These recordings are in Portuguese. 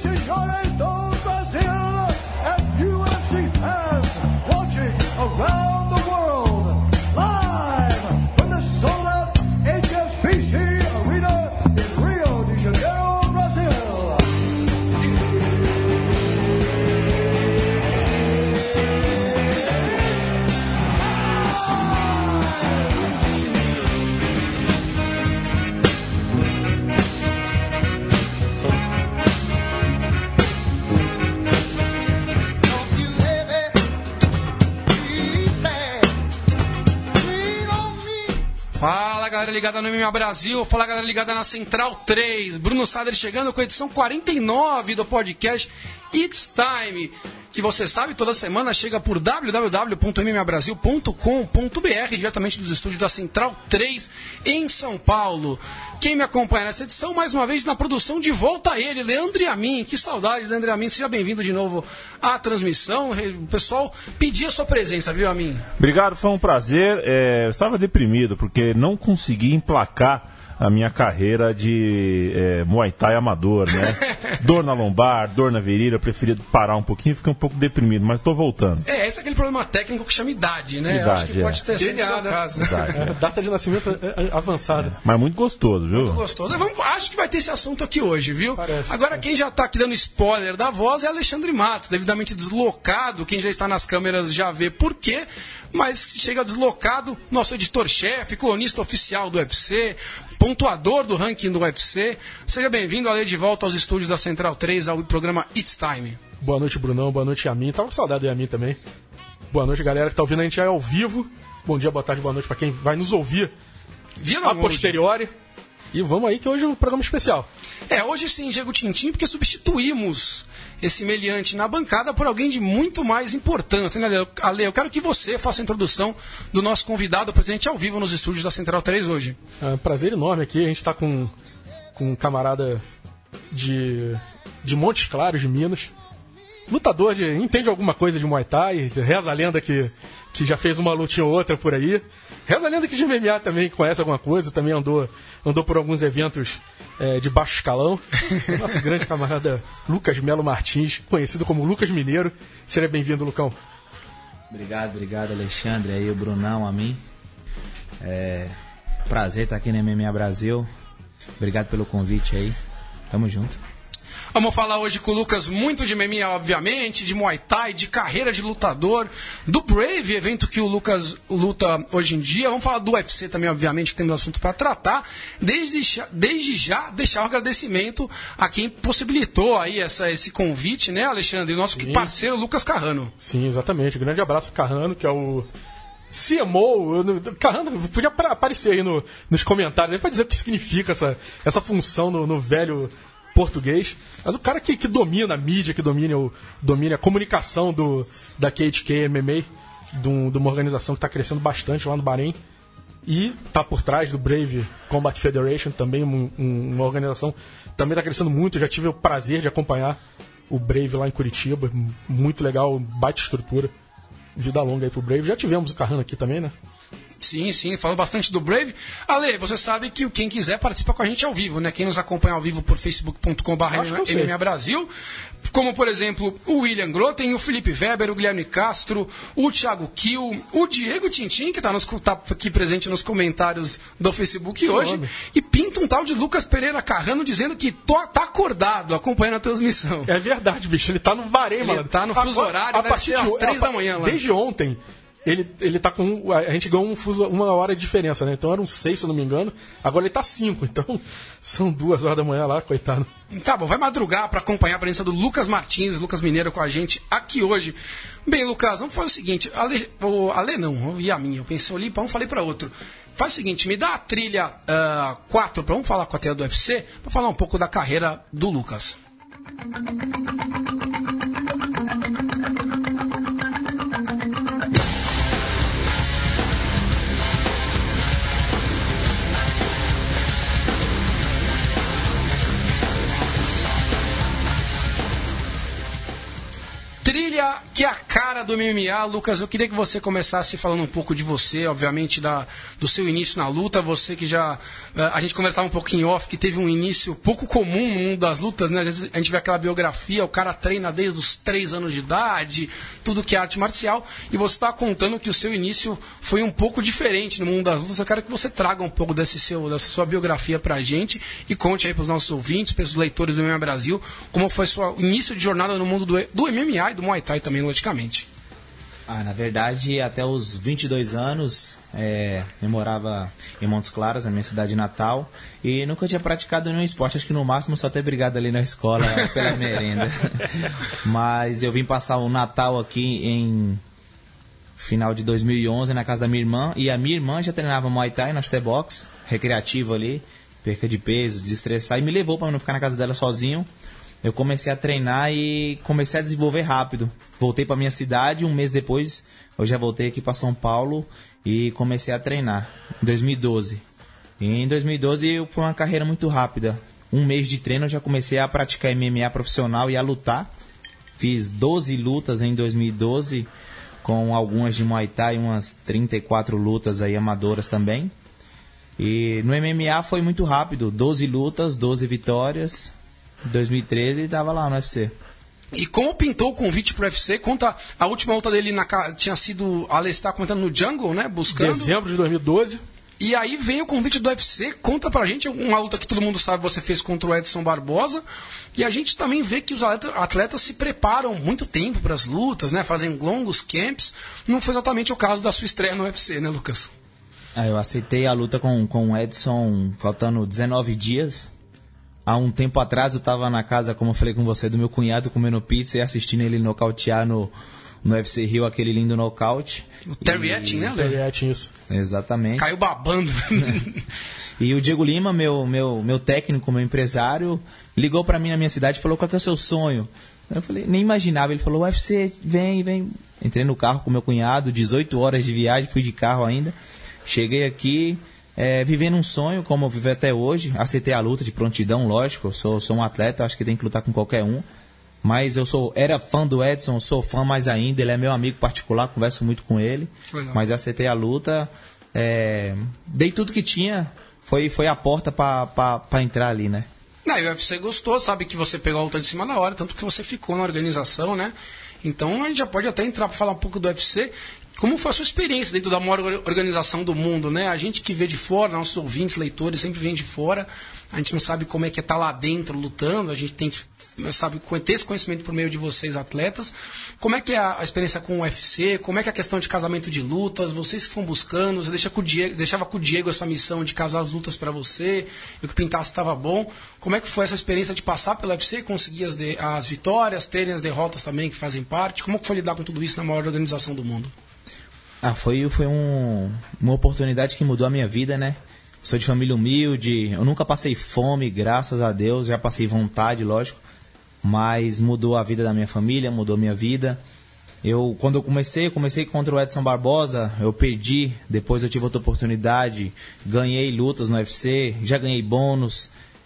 senhores do Brasil and UFC fans watching around the world, live from the sold-out HSBC Arena in Rio de Janeiro, Brazil. Fala, galera ligada no MMA Brasil, fala, galera ligada na Central 3. Bruno Sader chegando com a edição 49 do podcast It's Time, que você sabe, toda semana chega por www.mmabrasil.com.br, diretamente dos estúdios da Central 3 em São Paulo. Quem me acompanha nessa edição, mais uma vez na produção, de volta a ele, Leandro Yamin. Que saudade, Leandro Yamin, seja bem-vindo de novo à transmissão. O pessoal pedia sua presença, viu, Yamin? Obrigado, foi um prazer. Eu estava deprimido porque não consegui emplacar a minha carreira de Muay Thai amador, né? Dor na lombar, dor na virilha, eu preferi parar um pouquinho, fiquei um pouco deprimido, mas estou voltando. Esse é aquele problema técnico que chama idade, né? Idade, acho que pode ter sido o seu caso. Idade, data de nascimento avançada. Mas muito gostoso, viu? Muito gostoso. Acho que vai ter esse assunto aqui hoje, viu? Parece. Agora, quem já está aqui dando spoiler da voz é Alexandre Matos, devidamente deslocado. Quem já está nas câmeras já vê por quê. Mas chega deslocado, nosso editor-chefe, colunista oficial do UFC, pontuador do ranking do UFC. Seja bem-vindo, Ale, de volta aos estúdios da Central 3, ao programa It's Time. Boa noite, Brunão. Boa noite, Yamin. Tava com saudade do Yamin também. Boa noite, galera que tá ouvindo a gente aí ao vivo. Bom dia, boa tarde, boa noite pra quem vai nos ouvir a posteriori. E vamos aí que hoje é um programa especial. Hoje sim, Diego Tintim, porque substituímos esse meliante na bancada por alguém de muito mais importância, né, Ale? Eu quero que você faça a introdução do nosso convidado presente ao vivo nos estúdios da Central 3 hoje. É um prazer enorme aqui, a gente está com um camarada de Montes Claros, de Minas. Lutador, entende alguma coisa de Muay Thai, reza a lenda que já fez uma lutinha ou outra por aí. Reza a lenda que de MMA também conhece alguma coisa, também andou por alguns eventos de baixo escalão. Nosso grande camarada Lucas Melo Martins, conhecido como Lucas Mineiro. Seja bem-vindo, Lucão. Obrigado, Alexandre, aí o Brunão, a mim. Prazer estar aqui no MMA Brasil. Obrigado pelo convite aí. Tamo junto. Vamos falar hoje com o Lucas muito de MMA, obviamente, de Muay Thai, de carreira de lutador, do Brave, evento que o Lucas luta hoje em dia. Vamos falar do UFC também, obviamente, que temos assunto para tratar. Desde já, deixar um agradecimento a quem possibilitou aí esse convite, né, Alexandre? Nosso parceiro Lucas Carrano. Sim, exatamente. Grande abraço pro Carrano, que é o CMO. Carrano, podia aparecer aí nos comentários para dizer o que significa essa função no velho português, mas o cara que domina a mídia, que domina a comunicação da KHK MMA, de uma organização que está crescendo bastante lá no Bahrein, e está por trás do Brave Combat Federation, também uma organização que também está crescendo muito. Eu já tive o prazer de acompanhar o Brave lá em Curitiba, muito legal, baita estrutura. Vida longa aí pro Brave. Já tivemos o Carrano aqui também, né? Sim, falando bastante do Brave. Ale, você sabe que quem quiser participa com a gente ao vivo, né? Quem nos acompanha ao vivo por facebook.com/MMA Brasil, como, por exemplo, o William Groten, o Felipe Weber, o Guilherme Castro, o Thiago Kiel, o Diego Tintim, que está aqui presente nos comentários do Facebook hoje, e pinta um tal de Lucas Pereira Carrano dizendo que tá acordado, acompanhando a transmissão. É verdade, bicho, ele tá no Bahrein, mano. Ele tá no fuso horário, deve ser às 3 da manhã lá. Desde ontem, ele tá com... A gente ganhou uma hora de diferença, né? Então eram 6, se eu não me engano. Agora ele tá 5, então são 2 horas da manhã lá, coitado. Tá bom, vai madrugar para acompanhar a presença do Lucas Martins, Lucas Mineiro com a gente aqui hoje. Bem, Lucas, vamos fazer o seguinte. Ale não, e a minha, eu pensei ali para um, falei para outro. Faz o seguinte, me dá a trilha 4, vamos falar com a trilha do UFC, para falar um pouco da carreira do Lucas. trilha que é a cara do MMA. Lucas, eu queria que você começasse falando um pouco de você, obviamente do seu início na luta. Você que já... A gente conversava um pouquinho off, que teve um início pouco comum no mundo das lutas, né? Às vezes a gente vê aquela biografia, o cara treina desde os 3 anos de idade, tudo que é arte marcial, e você está contando que o seu início foi um pouco diferente no mundo das lutas. Eu quero que você traga um pouco dessa sua biografia pra gente e conte aí pros nossos ouvintes, pros leitores do MMA Brasil, como foi seu início de jornada no mundo do MMA e do Muay Thai também, logicamente. Na verdade, até os 22 anos, eu morava em Montes Claros, na minha cidade natal, e nunca tinha praticado nenhum esporte. Acho que no máximo só ter brigado ali na escola pela merenda. Mas eu vim passar o Natal aqui em final de 2011 na casa da minha irmã, e a minha irmã já treinava Muay Thai no box recreativo ali, perca de peso, desestressar, e me levou para não ficar na casa dela sozinho. Eu comecei a treinar e comecei a desenvolver rápido. Voltei para minha cidade, um mês depois eu já voltei aqui para São Paulo e comecei a treinar, em 2012. E em 2012 foi uma carreira muito rápida. Um mês de treino eu já comecei a praticar MMA profissional e a lutar. Fiz 12 lutas em 2012, com algumas de Muay Thai, umas 34 lutas aí amadoras também. E no MMA foi muito rápido, 12 lutas, 12 vitórias. Em 2013 ele estava lá no UFC. E como pintou o convite pro UFC? Conta, a última luta dele tinha sido, a Alê está comentando, no Jungle, né? Buscando. Dezembro de 2012. E aí vem o convite do UFC. Conta pra gente uma luta que todo mundo sabe você fez contra o Edson Barbosa. E a gente também vê que os atletas se preparam muito tempo para as lutas, né? Fazem longos camps. Não foi exatamente o caso da sua estreia no UFC, né, Lucas? Eu aceitei a luta com o Edson faltando 19 dias. Há um tempo atrás eu estava na casa, como eu falei com você, do meu cunhado comendo pizza e assistindo ele nocautear no UFC Rio, aquele lindo nocaute. O Terry Etting, né, Lê? Terry Etting, isso. Exatamente. Caiu babando. E o Diego Lima, meu técnico, meu empresário, ligou para mim na minha cidade e falou: qual que é o seu sonho? Eu falei, nem imaginava. Ele falou: UFC, vem. Entrei no carro com meu cunhado, 18 horas de viagem, fui de carro ainda. Cheguei aqui... vivendo um sonho, como eu vivo até hoje. Aceitei a luta de prontidão, lógico. Eu sou um atleta, acho que tem que lutar com qualquer um. Mas era fã do Edson, sou fã mais ainda. Ele é meu amigo particular, converso muito com ele. Legal. Mas aceitei a luta. Dei tudo que tinha. Foi a porta pra entrar ali, né? Não, e o UFC gostou, sabe que você pegou a luta de cima da hora, tanto que você ficou na organização, né? Então a gente já pode até entrar para falar um pouco do UFC. Como foi a sua experiência dentro da maior organização do mundo, né? A gente que vê de fora, nossos ouvintes, leitores, sempre vêm de fora. A gente não sabe como é que é estar lá dentro lutando. A gente tem que, ter esse conhecimento por meio de vocês, atletas. Como é que é a experiência com o UFC? Como é que é a questão de casamento de lutas? Vocês que foram buscando, você deixava com o Diego essa missão de casar as lutas para você, e o que pintasse estava bom. Como é que foi essa experiência de passar pelo UFC, conseguir as vitórias, terem as derrotas também que fazem parte? Como que foi lidar com tudo isso na maior organização do mundo? Foi uma oportunidade que mudou a minha vida, né? Sou de família humilde, eu nunca passei fome, graças a Deus, já passei vontade, lógico, mas mudou a vida da minha família, mudou a minha vida. Quando eu comecei contra o Edson Barbosa, eu perdi, depois eu tive outra oportunidade, ganhei lutas no UFC, já ganhei bônus.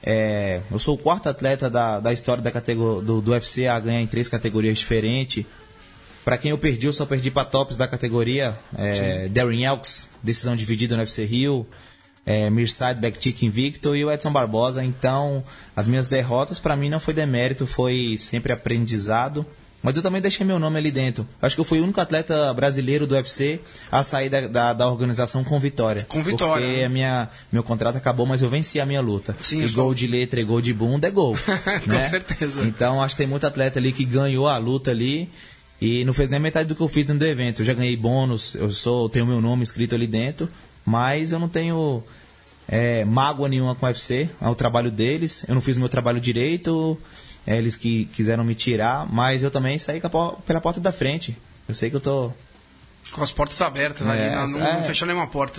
Eu sou o 4º atleta da história do UFC a ganhar em 3 categorias diferentes. Para quem eu só perdi para tops da categoria. Darren Elks, decisão dividida no UFC Rio. Mirsad Bektik invicto e o Edson Barbosa. Então, as minhas derrotas para mim não foi demérito, foi sempre aprendizado. Mas eu também deixei meu nome ali dentro. Acho que eu fui o único atleta brasileiro do UFC a sair da organização com vitória. Com vitória. Porque meu contrato acabou, mas eu venci a minha luta. Sim, e gol de letra e gol de bunda é gol. Com certeza. Então, acho que tem muito atleta ali que ganhou a luta ali. E não fez nem metade do que eu fiz dentro do evento. Eu já ganhei bônus, tenho meu nome escrito ali dentro, mas eu não tenho mágoa nenhuma com o UFC, é o trabalho deles. Eu não fiz o meu trabalho direito, eles que quiseram me tirar, mas eu também saí pela porta da frente. Eu sei que eu tô... Com as portas abertas, não fechou nenhuma porta.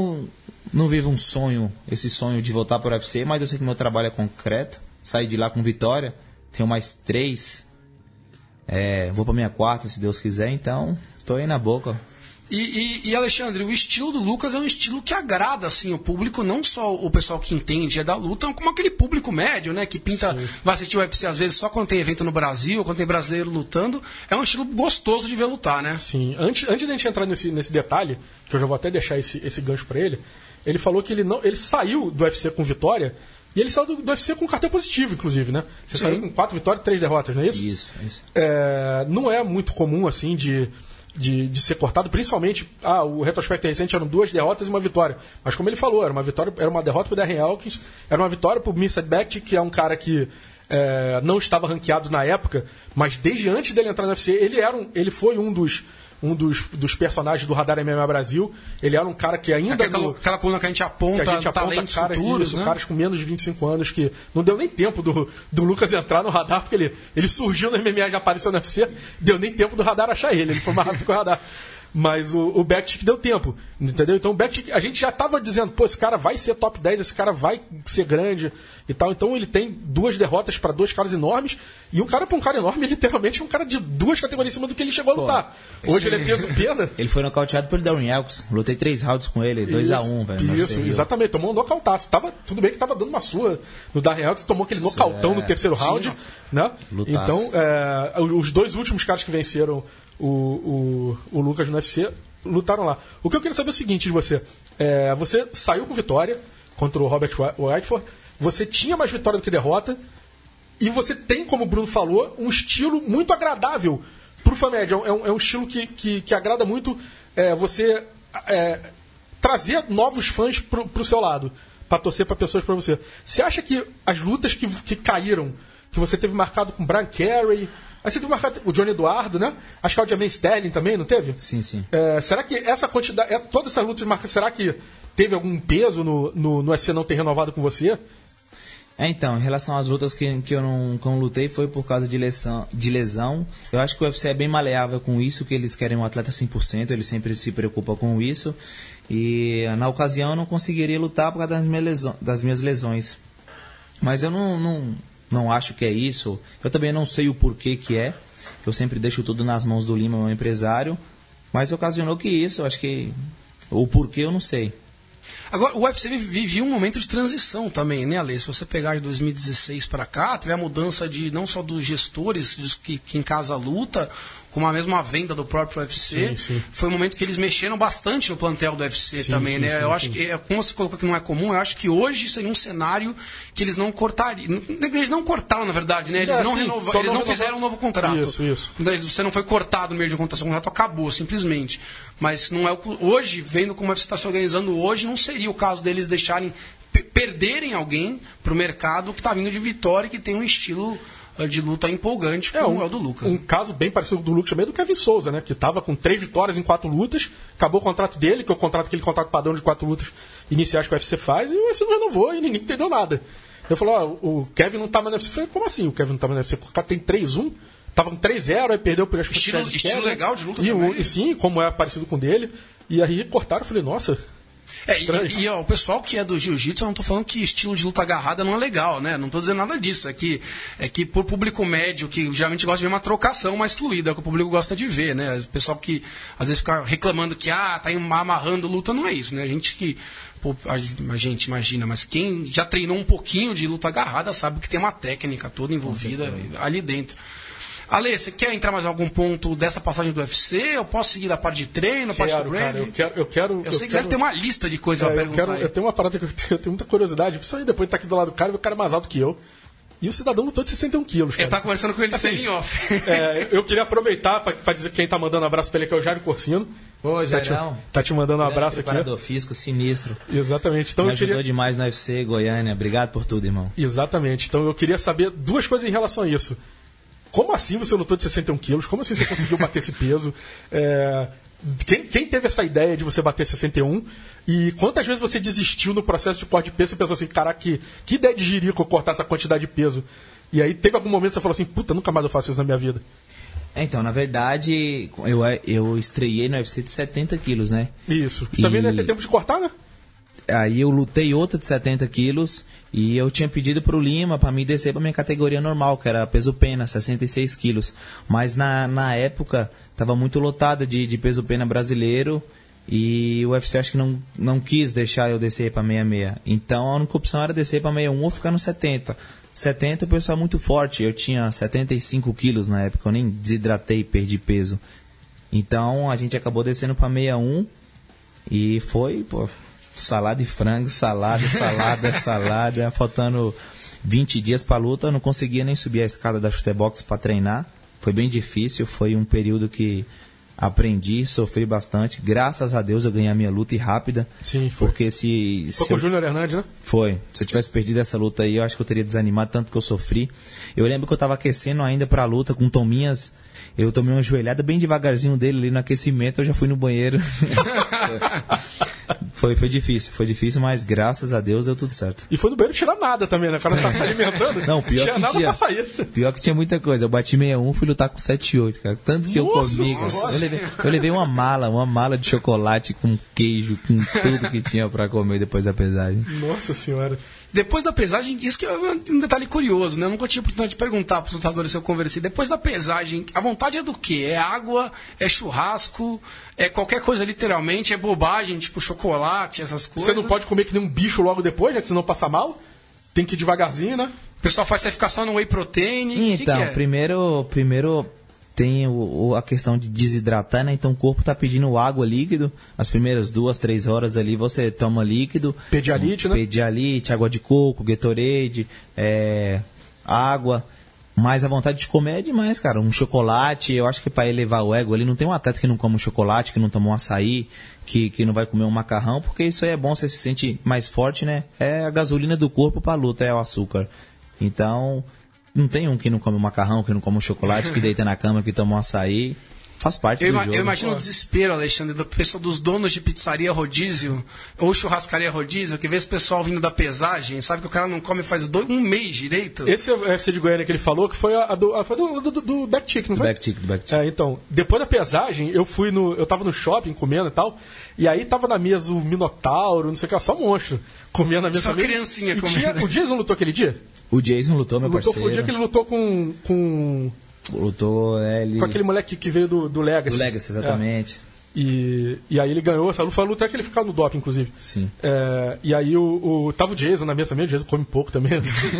Não vivo esse sonho de voltar para o UFC, mas eu sei que meu trabalho é concreto. Saí de lá com vitória, tenho mais 3... vou pra minha 4ª, se Deus quiser, então tô aí na boca. E Alexandre, o estilo do Lucas é um estilo que agrada assim, o público, não só o pessoal que entende da luta, como aquele público médio, né? Que pinta, vai assistir o UFC às vezes só quando tem evento no Brasil, quando tem brasileiro lutando. É um estilo gostoso de ver lutar, né? Sim. Antes de a gente entrar nesse detalhe, que eu já vou até deixar esse gancho pra ele falou que ele saiu do UFC com vitória. E ele saiu do UFC com cartão positivo, inclusive, né? Você saiu com 4 vitórias e 3 derrotas, não é isso? Isso. Não é muito comum, assim, de ser cortado, principalmente, o retrospecto recente eram 2 derrotas e 1 vitória. Mas como ele falou, era uma derrota pro Darren Elkins, era uma vitória pro Mirsad Bektic, que é um cara que não estava ranqueado na época, mas desde antes dele entrar no UFC, ele foi um dos personagens do Radar MMA Brasil. Ele era um cara que ainda... Aquela coluna que a gente aponta talentos futuros, né? Caras com menos de 25 anos que não deu nem tempo do Lucas entrar no Radar, porque ele surgiu no MMA e já apareceu no UFC, deu nem tempo do Radar achar ele foi mais rápido que o Radar. Mas o Bektic deu tempo, entendeu? Então o Bektic, a gente já estava dizendo, esse cara vai ser top 10, esse cara vai ser grande e tal. Então ele tem 2 derrotas para 2 caras enormes, e um cara para um cara enorme, literalmente é um cara de 2 categorias em cima do que ele chegou a lutar. Hoje ele é peso pena. Ele foi nocauteado pelo Darren Elkins, lutei 3 rounds com ele, 2-1, velho. Isso, exatamente, tomou um nocautaço. Tudo bem que tava dando uma surra no Darren Elkins, tomou aquele nocautão no terceiro round, né? Então, os 2 últimos caras que venceram o Lucas no UFC lutaram lá. O que eu queria saber é o seguinte de você. Você saiu com vitória contra o Robert Whiteford, você tinha mais vitória do que derrota, e você tem, como o Bruno falou, um estilo muito agradável pro fã médio. É um estilo que agrada muito você trazer novos fãs pro seu lado, para torcer para pessoas para você. Você acha que as lutas que caíram, que você teve marcado com Brian Carey, aí você teve marcado o Johnny Eduardo, né? Acho que o Aljamain Sterling também, não teve? Sim. Será que essa quantidade, todas essas lutas marcadas, será que teve algum peso no UFC não ter renovado com você? Então, em relação às lutas que eu não lutei, foi por causa de lesão. Eu acho que o UFC é bem maleável com isso, que eles querem um atleta 100%, eles sempre se preocupam com isso. E na ocasião eu não conseguiria lutar por causa das minhas lesões. Mas eu não acho que é isso. Eu também não sei o porquê que é. Eu sempre deixo tudo nas mãos do Lima, meu empresário. Mas ocasionou que isso, eu acho que... O porquê eu não sei. Agora, o UFC vivia um momento de transição também, né, Ale? Se você pegar de 2016 para cá, teve a mudança de não só dos gestores que em casa luta, como a mesma venda do próprio UFC. Sim. Foi um momento que eles mexeram bastante no plantel do UFC também, né? Eu acho que, como você colocou que não é comum, eu acho que hoje seria um cenário que eles não cortariam. Eles não cortaram, na verdade, né? Eles não fizeram um novo contrato. Isso. Você não foi cortado no meio de um contrato, o contrato acabou, simplesmente. Mas não é hoje, vendo como você está se organizando hoje, não seria o caso deles deixarem perderem alguém para o mercado que está vindo de Vitória e que tem um estilo de luta empolgante como é o do Lucas. Um caso bem parecido do Lucas também é do Kevin Souza, né? Que estava com 3 vitórias em 4 lutas, acabou o contrato dele, que é aquele contrato padrão de 4 lutas iniciais que o UFC faz, e o UFC não renovou e ninguém entendeu nada. Eu falei, o Kevin não tá mais no UFC. Eu falei, como assim o Kevin não tá mais no UFC? O cara tem 3-1, tava com 3-0, aí perdeu por estilo legal de luta também. E sim, como é parecido com o dele. E aí cortaram, eu falei, nossa... O pessoal que é do jiu-jitsu, eu não estou falando que estilo de luta agarrada não é legal, né? Não estou dizendo nada disso. É que por público médio, que geralmente gosta de ver uma trocação mais fluida, é o que o público gosta de ver, né? O pessoal que às vezes fica reclamando que tá amarrando luta, não é isso, né? A gente que... a gente imagina, mas quem já treinou um pouquinho de luta agarrada sabe que tem uma técnica toda envolvida ali dentro. Ale, você quer entrar mais em algum ponto dessa passagem do UFC? Eu posso seguir da parte de treino, parte do Brave? Eu sei que deve ter uma lista de coisas a perguntar. Eu tenho uma parada que eu tenho muita curiosidade. Principalmente depois de estar aqui do lado do cara, o cara é mais alto que eu. E o cidadão lutou de 61 quilos. Eu tava conversando com ele sem off. Eu queria aproveitar para dizer que quem tá mandando abraço pra ele, que é o Jairo Corsino. Ô, Jairão. Tá te mandando um abraço aqui. Preparador físico, sinistro. Exatamente. Então, me ajudou demais na UFC, Goiânia. Obrigado por tudo, irmão. Exatamente. Então eu queria saber 2 coisas em relação a isso. Como assim você lutou de 61 quilos? Como assim você conseguiu bater esse peso? Quem teve essa ideia de você bater 61? E quantas vezes você desistiu no processo de corte de peso e pensou assim, caraca, que ideia de jirico cortar essa quantidade de peso? E aí teve algum momento que você falou assim, puta, nunca mais eu faço isso na minha vida. Então, na verdade, eu estreiei no UFC de 70 quilos, né? Isso. E também deve ter tempo de cortar, né? Aí eu lutei outra de 70 quilos e eu tinha pedido pro Lima para me descer pra minha categoria normal, que era peso pena, 66 quilos. Mas na época tava muito lotada de peso pena brasileiro e o UFC acho que não quis deixar eu descer pra 66. Então a única opção era descer pra 61 ou ficar no 70. 70 o pessoal é muito forte, eu tinha 75 quilos na época, eu nem desidratei e perdi peso. Então a gente acabou descendo pra 61 e foi, salada e frango, salada, faltando 20 dias pra luta, eu não conseguia nem subir a escada da Chutebox pra treinar. Foi bem difícil, foi um período que aprendi, sofri bastante. Graças a Deus eu ganhei a minha luta e rápida. Sim, foi. Porque Foi com o Júnior Hernandes, né? Foi. Se eu tivesse perdido essa luta aí, eu acho que eu teria desanimado tanto que eu sofri. Eu lembro que eu tava aquecendo ainda pra luta com o Tominhas. Eu tomei uma joelhada bem devagarzinho dele ali no aquecimento, eu já fui no banheiro. Foi difícil, mas graças a Deus deu tudo certo. E foi no banheiro tirar nada também, né? O cara não tá se alimentando. Não, pior tinha que nada tinha. Pra sair. Pior que tinha muita coisa. Eu bati 61, fui lutar com 7,8, cara. Tanto que Nossa, eu comi, cara. Eu levei uma mala de chocolate com queijo, com tudo que tinha pra comer depois da pesagem. Nossa senhora. Depois da pesagem, isso que é um detalhe curioso, né? Eu nunca tive oportunidade de perguntar para os lutadores se eu conversei. Depois da pesagem, a vontade é do quê? É água? É churrasco? É qualquer coisa, literalmente? É bobagem, tipo chocolate, essas coisas? Você não pode comer que nem um bicho logo depois, né? Que senão passa mal. Tem que ir devagarzinho, né? O pessoal faz você ficar só no whey protein? Então, que é? primeiro tem a questão de desidratar, né? Então o corpo tá pedindo água, líquido. As primeiras 2-3 horas ali você toma líquido. Pedialite, né? Pedialite, água de coco, Gatorade, água. Mas a vontade de comer é demais, cara. Um chocolate, eu acho que para elevar o ego ali, não tem um atleta que não come um chocolate, que não toma um açaí, que não vai comer um macarrão, porque isso aí é bom, você se sente mais forte, né? É a gasolina do corpo pra luta, é o açúcar. Então, não tem um que não come um macarrão, que não come um chocolate, que deita na cama, que toma um açaí. Faz parte do jogo. Eu imagino o desespero, Alexandre, do pessoal, dos donos de pizzaria rodízio ou churrascaria rodízio, que vê esse pessoal vindo da pesagem, sabe que o cara não come faz um mês direito. Esse UFC de Goiânia que ele falou, que foi do Backtick, não foi? Do backtick. Então, depois da pesagem, eu tava no shopping comendo e tal, e aí tava na mesa o Minotauro, não sei o que, só monstro, comendo na mesa só também. Criancinha comendo. O Jason lutou aquele dia? O Jason lutou, meu parceiro. Foi o dia que ele lutou com aquele moleque que veio do Legacy. Do Legacy, exatamente. E aí ele ganhou essa luta. Foi a luta que ele ficava no doping, inclusive. Sim. E aí tava o Jason na mesa também. O Jason come pouco também.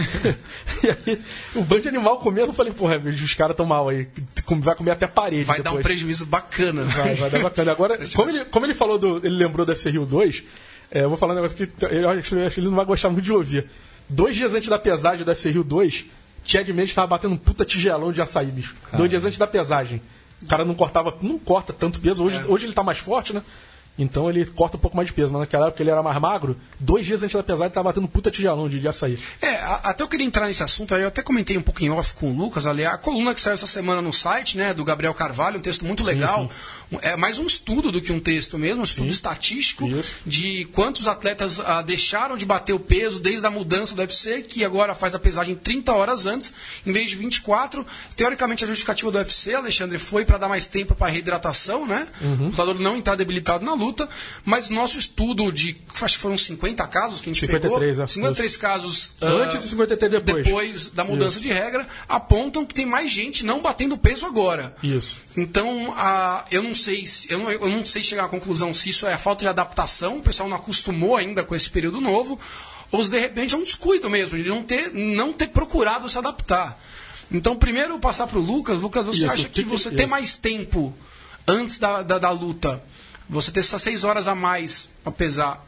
E aí o bando de animal comendo. Eu falei, porra, os caras tão mal aí. Vai comer até a parede. Vai depois. dar um prejuízo bacana. Vai dar bacana. Agora, como ele falou ele lembrou do UFC Rio 2, eu vou falar um negócio que eu acho que ele não vai gostar muito de ouvir. 2 dias antes da pesagem do UFC Rio 2, Chad Mendes tava batendo um puta tigelão de açaí, bicho. Caramba. 2 dias antes da pesagem. O cara não corta tanto peso. Hoje ele tá mais forte, né? Então ele corta um pouco mais de peso. Mas naquela época ele era mais magro. 2 dias antes da pesagem ele tava batendo um puta tigelão de açaí. Até eu queria entrar nesse assunto aí. Eu até comentei um pouco em off com o Lucas ali. A coluna que saiu essa semana no site, né? Do Gabriel Carvalho. Um texto muito legal. Sim. É mais um estudo do que um texto mesmo. Um estudo estatístico de quantos atletas deixaram de bater o peso desde a mudança do UFC, que agora faz a pesagem 30 horas antes, em vez de 24. Teoricamente a justificativa do UFC, Alexandre, foi para dar mais tempo para reidratação, né? O lutador não entrar debilitado na luta. Mas nosso estudo acho que foram 50 casos que a gente 53, pegou, 53 casos antes e 53 depois da mudança de regra, apontam que tem mais gente não batendo peso agora. Isso. Então, eu não sei chegar à conclusão se isso é a falta de adaptação, o pessoal não acostumou ainda com esse período novo, ou se de repente é um descuido mesmo, de não ter procurado se adaptar. Então, primeiro passar para o Lucas. Lucas, você acha que você ter mais tempo antes da luta, você ter essas 6 horas a mais para pesar,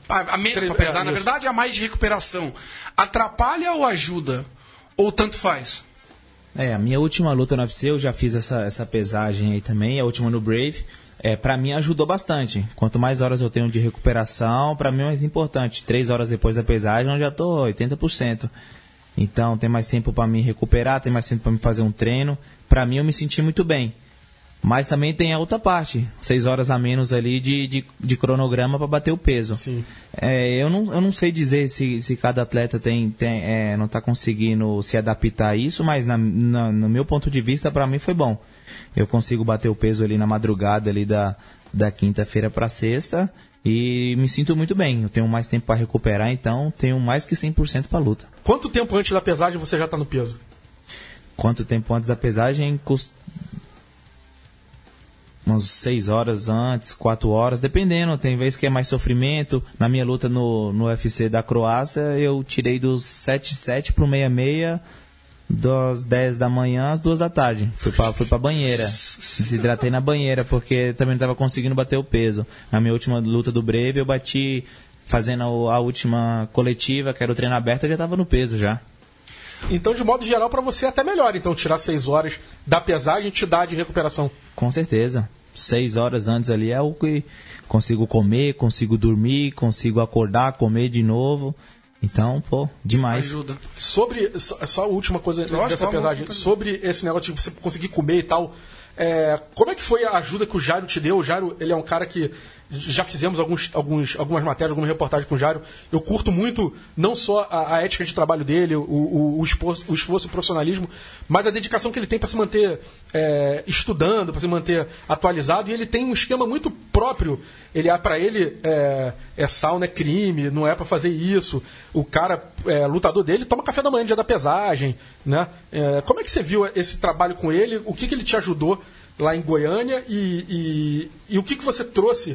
na verdade, a mais de recuperação, atrapalha ou ajuda? Ou tanto faz? A minha última luta no UFC, eu já fiz essa pesagem aí também, a última no Brave. Pra mim ajudou bastante. Quanto mais horas eu tenho de recuperação, pra mim é mais importante. 3 horas depois da pesagem eu já tô 80%. Então tem mais tempo pra me recuperar, tem mais tempo pra me fazer um treino. Pra mim eu me senti muito bem. Mas também tem a outra parte, 6 horas a menos ali de cronograma para bater o peso. Sim. Eu não sei dizer se cada atleta não está conseguindo se adaptar a isso, mas no meu ponto de vista, para mim foi bom. Eu consigo bater o peso ali na madrugada ali da quinta-feira para sexta e me sinto muito bem. Eu tenho mais tempo para recuperar, então tenho mais que 100% para luta. Quanto tempo antes da pesagem você já está no peso? Quanto tempo antes da pesagem? Umas 6 horas antes, 4 horas, dependendo. Tem vezes que é mais sofrimento. Na minha luta no UFC da Croácia, eu tirei dos 7:07 pro 6:30, das 10 da manhã às 2 da tarde. Fui pra banheira. Desidratei na banheira, porque também não estava conseguindo bater o peso. Na minha última luta do Brave, eu bati, fazendo a última coletiva, que era o treino aberto, eu já estava no peso já. Então, de modo geral, para você é até melhor. Então, tirar 6 horas da pesagem te dá de recuperação. Com certeza. 6 horas antes ali é o que consigo comer, consigo dormir, consigo acordar, comer de novo. Então, demais. Ajuda. Sobre, só a última coisa dessa pesagem, sobre esse negócio de você conseguir comer e tal, como é que foi a ajuda que o Jairo te deu? O Jairo, ele é um cara que já fizemos algumas matérias, algumas reportagens com o Jairo. Eu curto muito, não só a ética de trabalho dele, o esforço e o profissionalismo, mas a dedicação que ele tem para se manter estudando, para se manter atualizado. E ele tem um esquema muito próprio. Para ele, sauna é crime, não é para fazer isso. O cara, lutador dele, toma café da manhã no dia da pesagem, né? Como é que você viu esse trabalho com ele? O que ele te ajudou lá em Goiânia e o que você trouxe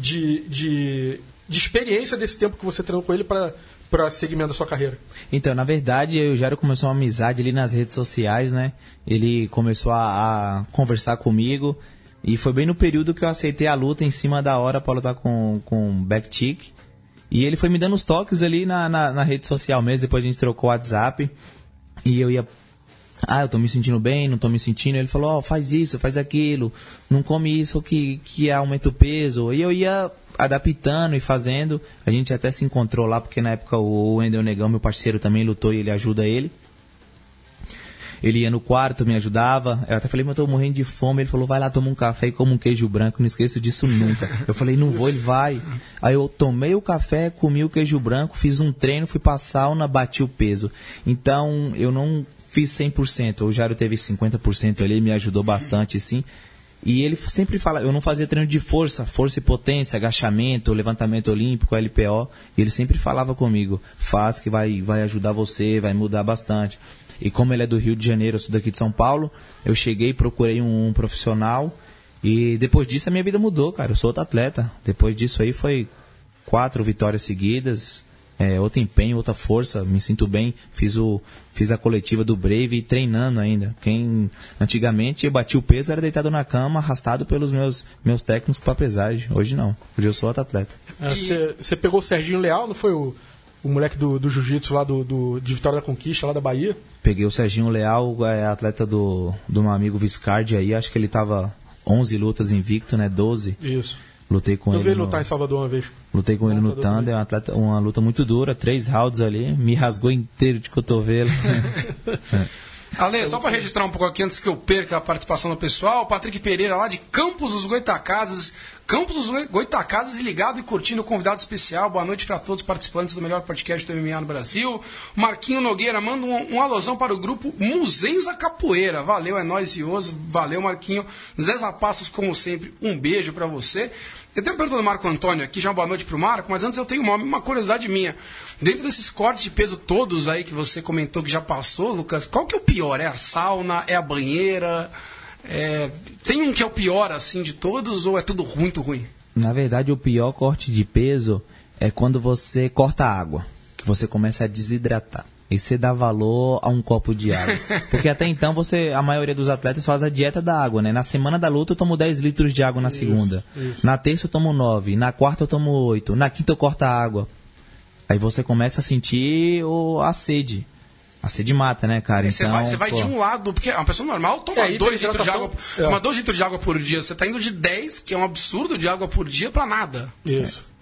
de experiência desse tempo que você treinou com ele para segmento da sua carreira? Então, na verdade, eu e o Jairo começou uma amizade ali nas redes sociais, né? Ele começou a conversar comigo e foi bem no período que eu aceitei a luta em cima da hora para lutar com back kick. E ele foi me dando os toques ali na rede social mesmo, depois a gente trocou o WhatsApp e eu ia... eu tô me sentindo bem, não tô me sentindo. Ele falou, faz isso, faz aquilo, não come isso que aumenta o peso. E eu ia adaptando e fazendo. A gente até se encontrou lá, porque na época o Wendel Negão, meu parceiro, também lutou e ele ajuda ele. Ele ia no quarto, me ajudava. Eu até falei, mas eu tô morrendo de fome. Ele falou, vai lá, toma um café e come um queijo branco. Não esqueço disso nunca. Eu falei, não vou, ele vai. Aí eu tomei o café, comi o queijo branco, fiz um treino, fui pra sauna, bati o peso. Então, eu não fiz 100%. O Jairo teve 50% ali, me ajudou bastante, sim. E ele sempre fala, eu não fazia treino de força e potência, agachamento, levantamento olímpico, LPO. E ele sempre falava comigo, faz que vai ajudar você, vai mudar bastante. E como ele é do Rio de Janeiro, eu sou daqui de São Paulo, eu cheguei, procurei um profissional. E depois disso a minha vida mudou, cara. Eu sou outro atleta. Depois disso aí foi 4 vitórias seguidas. Outro empenho, outra força, me sinto bem. Fiz a coletiva do Brave treinando ainda. Antigamente eu bati o peso, era deitado na cama, arrastado pelos meus técnicos para pesagem. Hoje não, hoje eu sou outro atleta. Você pegou o Serginho Leal, não foi o moleque do jiu-jitsu lá de Vitória da Conquista, lá da Bahia? Peguei o Serginho Leal, atleta do meu amigo Viscardi aí, acho que ele tava 11 lutas invicto, né, 12. Isso. Lutei com ele. Eu vi ele lutar em Salvador uma vez. Lutei com ele no Thunder, uma luta muito dura, 3 rounds ali, me rasgou inteiro de cotovelo. Ale, só para registrar um pouco aqui, antes que eu perca a participação do pessoal, o Patrick Pereira lá de Campos dos Goitacazes. Campos dos Goitacazes e ligado e curtindo o convidado especial. Boa noite para todos os participantes do melhor podcast do MMA no Brasil. Marquinho Nogueira manda um alusão para o grupo Muzenza Capoeira. Valeu, é nóis e oso. Valeu, Marquinho. Zé Zapassos, como sempre, um beijo para você. Eu tenho uma pergunta do Marco Antônio aqui, já uma boa noite pro Marco, mas antes eu tenho uma curiosidade minha. Dentro desses cortes de peso todos aí que você comentou que já passou, Lucas, qual que é o pior? É a sauna? É a banheira? Tem um que é o pior, assim, de todos, ou é tudo muito ruim? Na verdade, o pior corte de peso é quando você corta a água, que você começa a desidratar. E você dá valor a um copo de água. Porque até então, a maioria dos atletas faz a dieta da água, né? Na semana da luta eu tomo 10 litros de água na segunda. Isso. Na terça eu tomo 9. Na quarta eu tomo 8. Na quinta eu corto a água. Aí você começa a sentir a sede. A sede mata, né, cara? Então, você vai de um lado, porque uma pessoa normal toma 2 litros de água. Toma 2 litros de água por dia. Você está indo de 10, que é um absurdo de água por dia, para nada. Isso.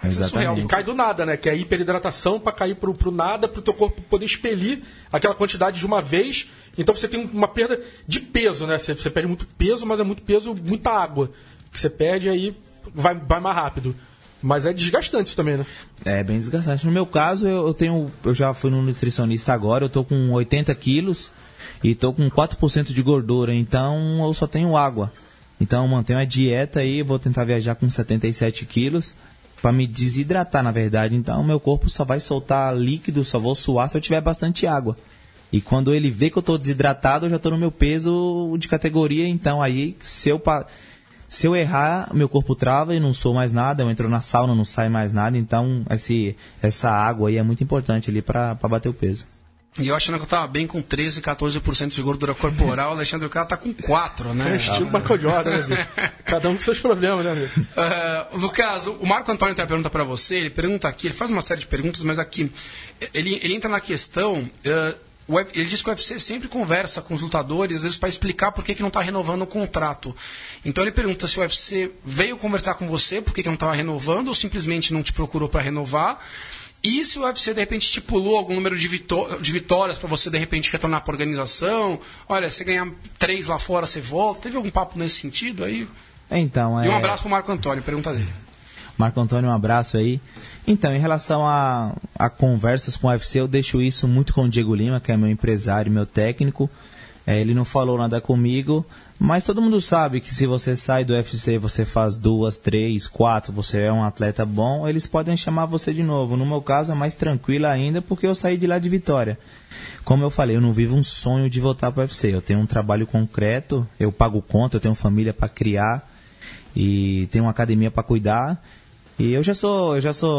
Exatamente. E cai do nada, né? Que é a hiperidratação para cair pro nada, pro teu corpo poder expelir aquela quantidade de uma vez. Então você tem uma perda de peso, né? Você perde muito peso, mas é muito peso, muita água que você perde, aí vai mais rápido. Mas é desgastante isso também, né? É bem desgastante. No meu caso, eu já fui no nutricionista agora, eu tô com 80 quilos e tô com 4% de gordura, então eu só tenho água. Então eu mantenho a dieta aí, vou tentar viajar com 77 quilos para me desidratar, na verdade. Então meu corpo só vai soltar líquido, só vou suar se eu tiver bastante água. E quando ele vê que eu tô desidratado, eu já tô no meu peso de categoria, então aí se eu errar, meu corpo trava e não sou mais nada, eu entro na sauna, não sai mais nada, então essa água aí é muito importante ali para bater o peso. E eu achando que eu tava bem com 13, 14% de gordura corporal, o Alexandre Cara tá com 4, né? É estilo Michael Jordan, né, bicho? Cada um com seus problemas, né, amigo? Lucas, o Marco Antônio tem uma pergunta para você, ele pergunta aqui, ele faz uma série de perguntas, mas aqui, ele entra na questão... Ele diz que o UFC sempre conversa com os lutadores, às vezes para explicar por que não está renovando o contrato. Então ele pergunta se o UFC veio conversar com você, por que não estava renovando, ou simplesmente não te procurou para renovar. E se o UFC de repente estipulou algum número de vitórias para você de repente retornar para a organização. Olha, se ganhar 3 lá fora, você volta. Teve algum papo nesse sentido aí? Então, E um abraço para o Marco Antônio, pergunta dele. Marco Antônio, um abraço aí. Então, em relação a conversas com o UFC, eu deixo isso muito com o Diego Lima, que é meu empresário, meu técnico. Ele não falou nada comigo, mas todo mundo sabe que se você sai do UFC, você faz 2, 3, 4, você é um atleta bom, eles podem chamar você de novo. No meu caso, é mais tranquilo ainda, porque eu saí de lá de vitória. Como eu falei, eu não vivo um sonho de voltar para o UFC. Eu tenho um trabalho concreto, eu pago conta, eu tenho família para criar e tenho uma academia para cuidar. E eu já sou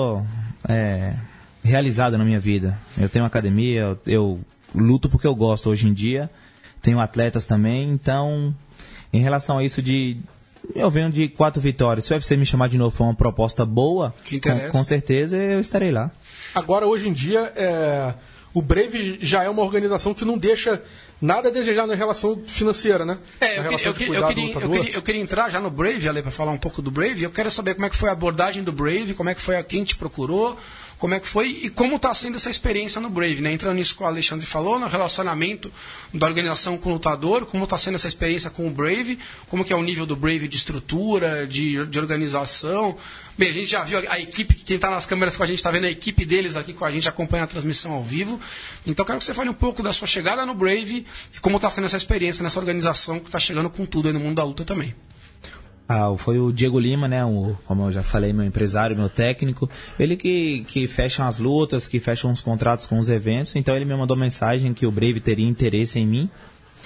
realizado na minha vida. Eu tenho uma academia, eu luto porque eu gosto hoje em dia. Tenho atletas também, então, em relação a isso eu venho de 4 vitórias. Se o UFC me chamar de novo for uma proposta boa, com certeza eu estarei lá. Agora, hoje em dia, o Brave já é uma organização que não deixa nada a desejar na relação financeira, né? Eu queria entrar já no Brave, Ale, para falar um pouco do Brave. Eu quero saber como é que foi a abordagem do Brave, como é que foi quem te procurou, como é que foi e como está sendo essa experiência no Brave, né? Entrando nisso que o Alexandre falou, no relacionamento da organização com o lutador, como está sendo essa experiência com o Brave, como que é o nível do Brave de estrutura, de organização. Bem, a gente já viu a equipe, quem está nas câmeras com a gente está vendo a equipe deles aqui com a gente, acompanha a transmissão ao vivo. Então quero que você fale um pouco da sua chegada no Brave e como está sendo essa experiência nessa organização que está chegando com tudo aí no mundo da luta também. Foi o Diego Lima, né? Como eu já falei, meu empresário, meu técnico. Ele que fecha as lutas, que fecha os contratos com os eventos. Então ele me mandou mensagem que o Brave teria interesse em mim.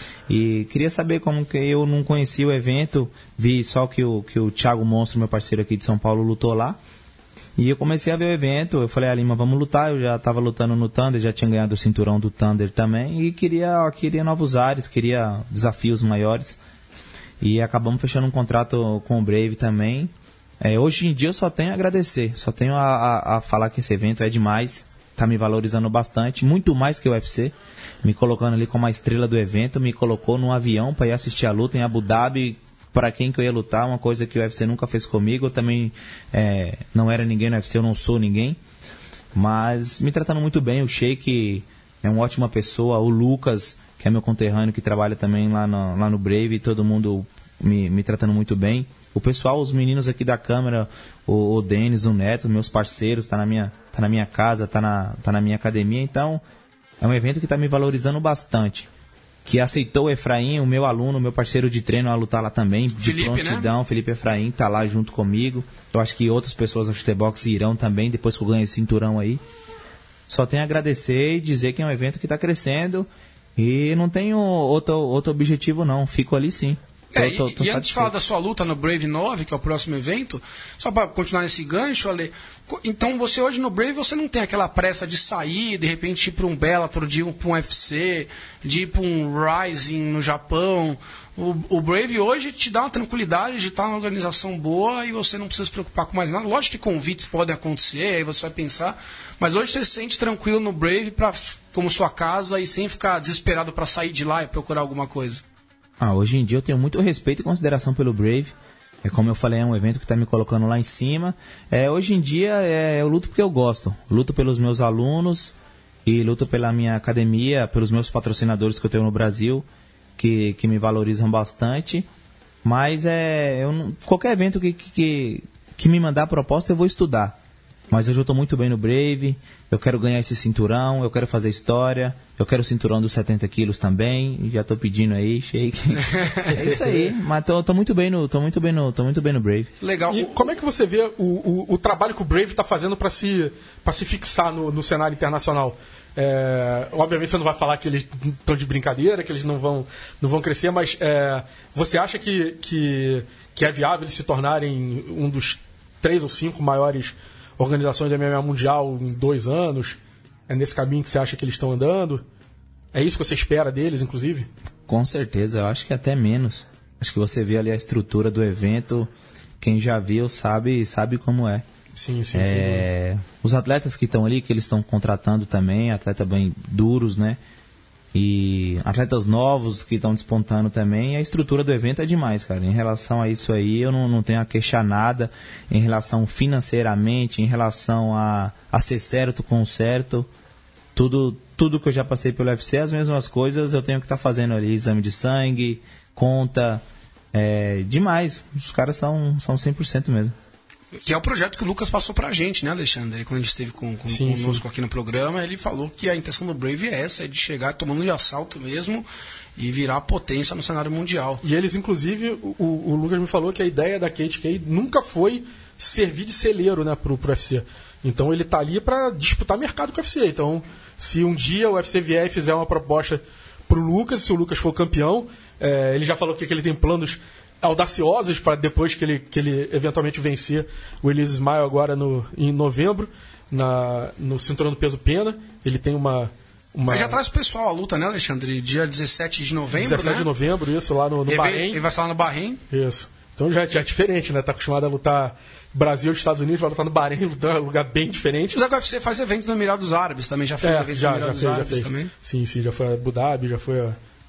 E queria saber como que eu não conhecia o evento. Vi só que o Thiago Monstro, meu parceiro aqui de São Paulo, lutou lá. E eu comecei a ver o evento. Eu falei, Lima, vamos lutar. Eu já estava lutando no Thunder, já tinha ganhado o cinturão do Thunder também. E queria novos ares, queria desafios maiores. E acabamos fechando um contrato com o Brave também. Hoje em dia eu só tenho a agradecer, só tenho a falar que esse evento é demais, está me valorizando bastante, muito mais que o UFC, me colocando ali como a estrela do evento, me colocou num avião para ir assistir a luta em Abu Dhabi, para quem que eu ia lutar, uma coisa que o UFC nunca fez comigo. Eu também não era ninguém no UFC, eu não sou ninguém, mas me tratando muito bem. O Sheik é uma ótima pessoa, o Lucas, que é meu conterrâneo, que trabalha também lá no Brave, todo mundo me tratando muito bem. O pessoal, os meninos aqui da câmera, o Denis, o Neto, meus parceiros, tá na minha casa, tá na minha academia. Então, é um evento que está me valorizando bastante. Que aceitou o Efraim, o meu aluno, meu parceiro de treino, a lutar lá também, de prontidão. Né? Felipe Efraim tá lá junto comigo. Eu acho que outras pessoas no Chutebox irão também, depois que eu ganhei esse cinturão aí. Só tenho a agradecer e dizer que é um evento que está crescendo. E não tenho outro objetivo, não. Fico ali, sim. E antes de falar da sua luta no Brave 9, que é o próximo evento, só para continuar nesse gancho, Ale, então você hoje no Brave, você não tem aquela pressa de sair, de repente ir para um Bellator, de ir para um UFC, de ir para um Rising no Japão. O Brave hoje te dá uma tranquilidade de estar numa organização boa e você não precisa se preocupar com mais nada. Lógico que convites podem acontecer, aí você vai pensar, mas hoje você se sente tranquilo no Brave como sua casa e sem ficar desesperado para sair de lá e procurar alguma coisa. Hoje em dia eu tenho muito respeito e consideração pelo Brave. Como eu falei, é um evento que está me colocando lá em cima. Hoje em dia eu luto porque eu gosto. Luto pelos meus alunos e luto pela minha academia, pelos meus patrocinadores que eu tenho no Brasil, que me valorizam bastante. Mas qualquer evento que me mandar a proposta, eu vou estudar. Mas hoje eu estou muito bem no Brave, eu quero ganhar esse cinturão, eu quero fazer história, eu quero o cinturão dos 70 quilos também, já estou pedindo aí, shake. É isso aí, mas tô muito bem no Brave. Legal. E como é que você vê o trabalho que o Brave está fazendo para se fixar no cenário internacional? Obviamente você não vai falar que eles estão de brincadeira, que eles não vão crescer, mas você acha que é viável eles se tornarem um dos 3 ou 5 maiores organizações da MMA mundial em 2 anos? É nesse caminho que você acha que eles estão andando? É isso que você espera deles, inclusive? Com certeza, eu acho que até menos. Acho que você vê ali a estrutura do evento, quem já viu sabe como é. Sim. Os atletas que estão ali, que eles estão contratando também, atletas bem duros, né? E atletas novos que estão despontando também, a estrutura do evento é demais, cara. Em relação a isso aí, eu não tenho a queixar nada. Em relação financeiramente, em relação a ser certo com certo, tudo que eu já passei pelo UFC, as mesmas coisas eu tenho que estar fazendo ali. Exame de sangue, conta, demais. Os caras são 100% mesmo. Que é o projeto que o Lucas passou pra gente, né, Alexandre? Quando a gente esteve conosco aqui no programa, ele falou que a intenção do Brave é essa, é de chegar tomando de assalto mesmo e virar potência no cenário mundial. E eles, inclusive, o Lucas me falou que a ideia da KTK nunca foi servir de celeiro, né, pro UFC. Então ele tá ali para disputar mercado com o UFC. Então, se um dia o UFC vier e fizer uma proposta pro Lucas, se o Lucas for campeão, ele já falou que ele tem planos audaciosos para depois que ele eventualmente vencer o Elise Smile agora em novembro, no cinturão do peso pena. Ele tem uma... Já traz o pessoal a luta, né, Alexandre? Dia 17 de novembro, 17 de novembro, isso, lá no Bahrein. Ele vai estar lá no Bahrein. Isso. Então já é diferente, né? Tá acostumado a lutar Brasil e Estados Unidos, vai lutar no Bahrein, lutar um lugar bem diferente. Mas a UFC faz eventos no Emirados Árabes também, já fez eventos no Emirados Árabes também. Sim, já foi a Abu Dhabi, já foi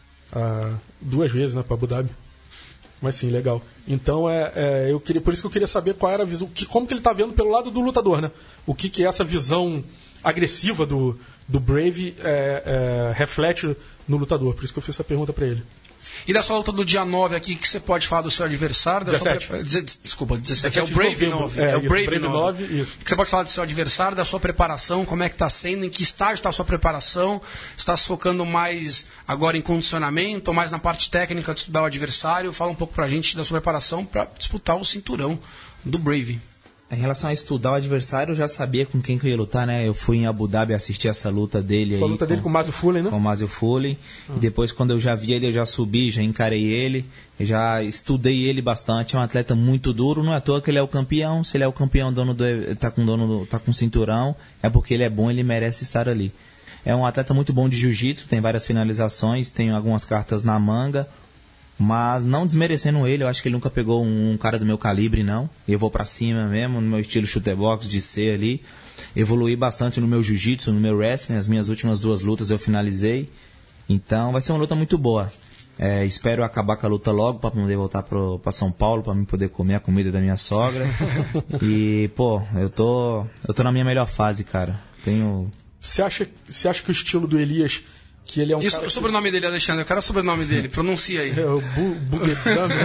2 vezes, né, para Abu Dhabi. Mas sim, legal. Então, por isso que eu queria saber qual era a visão, como que ele está vendo pelo lado do lutador, né? O que é essa visão agressiva do Brave reflete no lutador. Por isso que eu fiz essa pergunta para ele. E da sua luta do dia 9 aqui, que você pode falar do seu adversário? 17. Desculpa, 17 é o Brave 9. É o Brave 9. Isso. Que você pode falar do seu adversário, da sua preparação, como é que está sendo, em que estágio está a sua preparação? Está se focando mais agora em condicionamento ou mais na parte técnica de estudar o adversário? Fala um pouco pra gente da sua preparação para disputar o cinturão do Brave. Em relação a estudar o adversário, eu já sabia com quem que eu ia lutar, né? Eu fui em Abu Dhabi assistir essa luta dele. Foi a luta dele com o Mazio Fullen, né? Com o Mazio Fullen. E depois, quando eu já vi ele, eu já subi, já encarei ele. Eu já estudei ele bastante. É um atleta muito duro. Não é à toa que ele é o campeão. Se ele é o campeão, tá com cinturão, é porque ele é bom, ele merece estar ali. É um atleta muito bom de jiu-jitsu, tem várias finalizações, tem algumas cartas na manga. Mas não desmerecendo ele, eu acho que ele nunca pegou um cara do meu calibre, não. Eu vou pra cima mesmo, no meu estilo shooter box, de ser ali. Evoluí bastante no meu jiu-jitsu, no meu wrestling. As minhas últimas 2 lutas eu finalizei. Então vai ser uma luta muito boa. Espero acabar com a luta logo pra poder voltar pra São Paulo, pra mim poder comer a comida da minha sogra. E, eu tô na minha melhor fase, cara. Você acha que o estilo do Elias... Que ele é um o sobrenome dele, Alexandre, eu quero o sobrenome dele, pronuncia aí. É o Bugedam, né?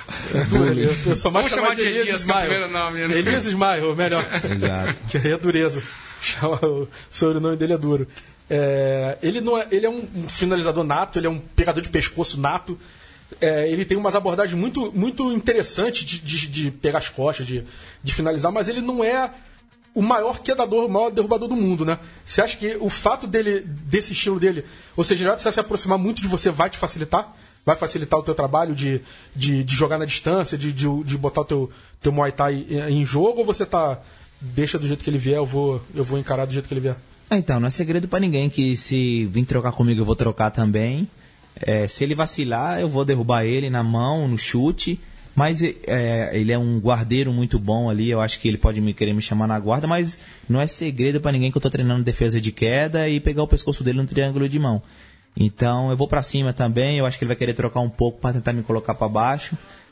Eu sou mais chamar de Elias, que é o primeiro nome, né? Elias Smile, melhor. Exato. Que aí é dureza. O sobrenome dele é duro. Ele é um finalizador nato, ele é um pegador de pescoço nato. Ele tem umas abordagens muito, muito interessantes de pegar as costas, de finalizar, mas ele não é o maior quedador, o maior derrubador do mundo, né? Você acha que o fato desse estilo dele, ou seja, ele vai precisar se aproximar muito de você, vai te facilitar? Vai facilitar o teu trabalho de jogar na distância, de botar o teu Muay Thai em jogo, ou você deixa do jeito que ele vier, eu vou encarar do jeito que ele vier? Então, não é segredo pra ninguém que se vir trocar comigo, eu vou trocar também. Se ele vacilar, eu vou derrubar ele na mão, no chute. Mas ele é um guardeiro muito bom ali, eu acho que ele pode querer me chamar na guarda, mas não é segredo pra ninguém que eu tô treinando defesa de queda e pegar o pescoço dele no triângulo de mão. Então eu vou pra cima também, eu acho que ele vai querer trocar um pouco pra tentar me colocar pra baixo,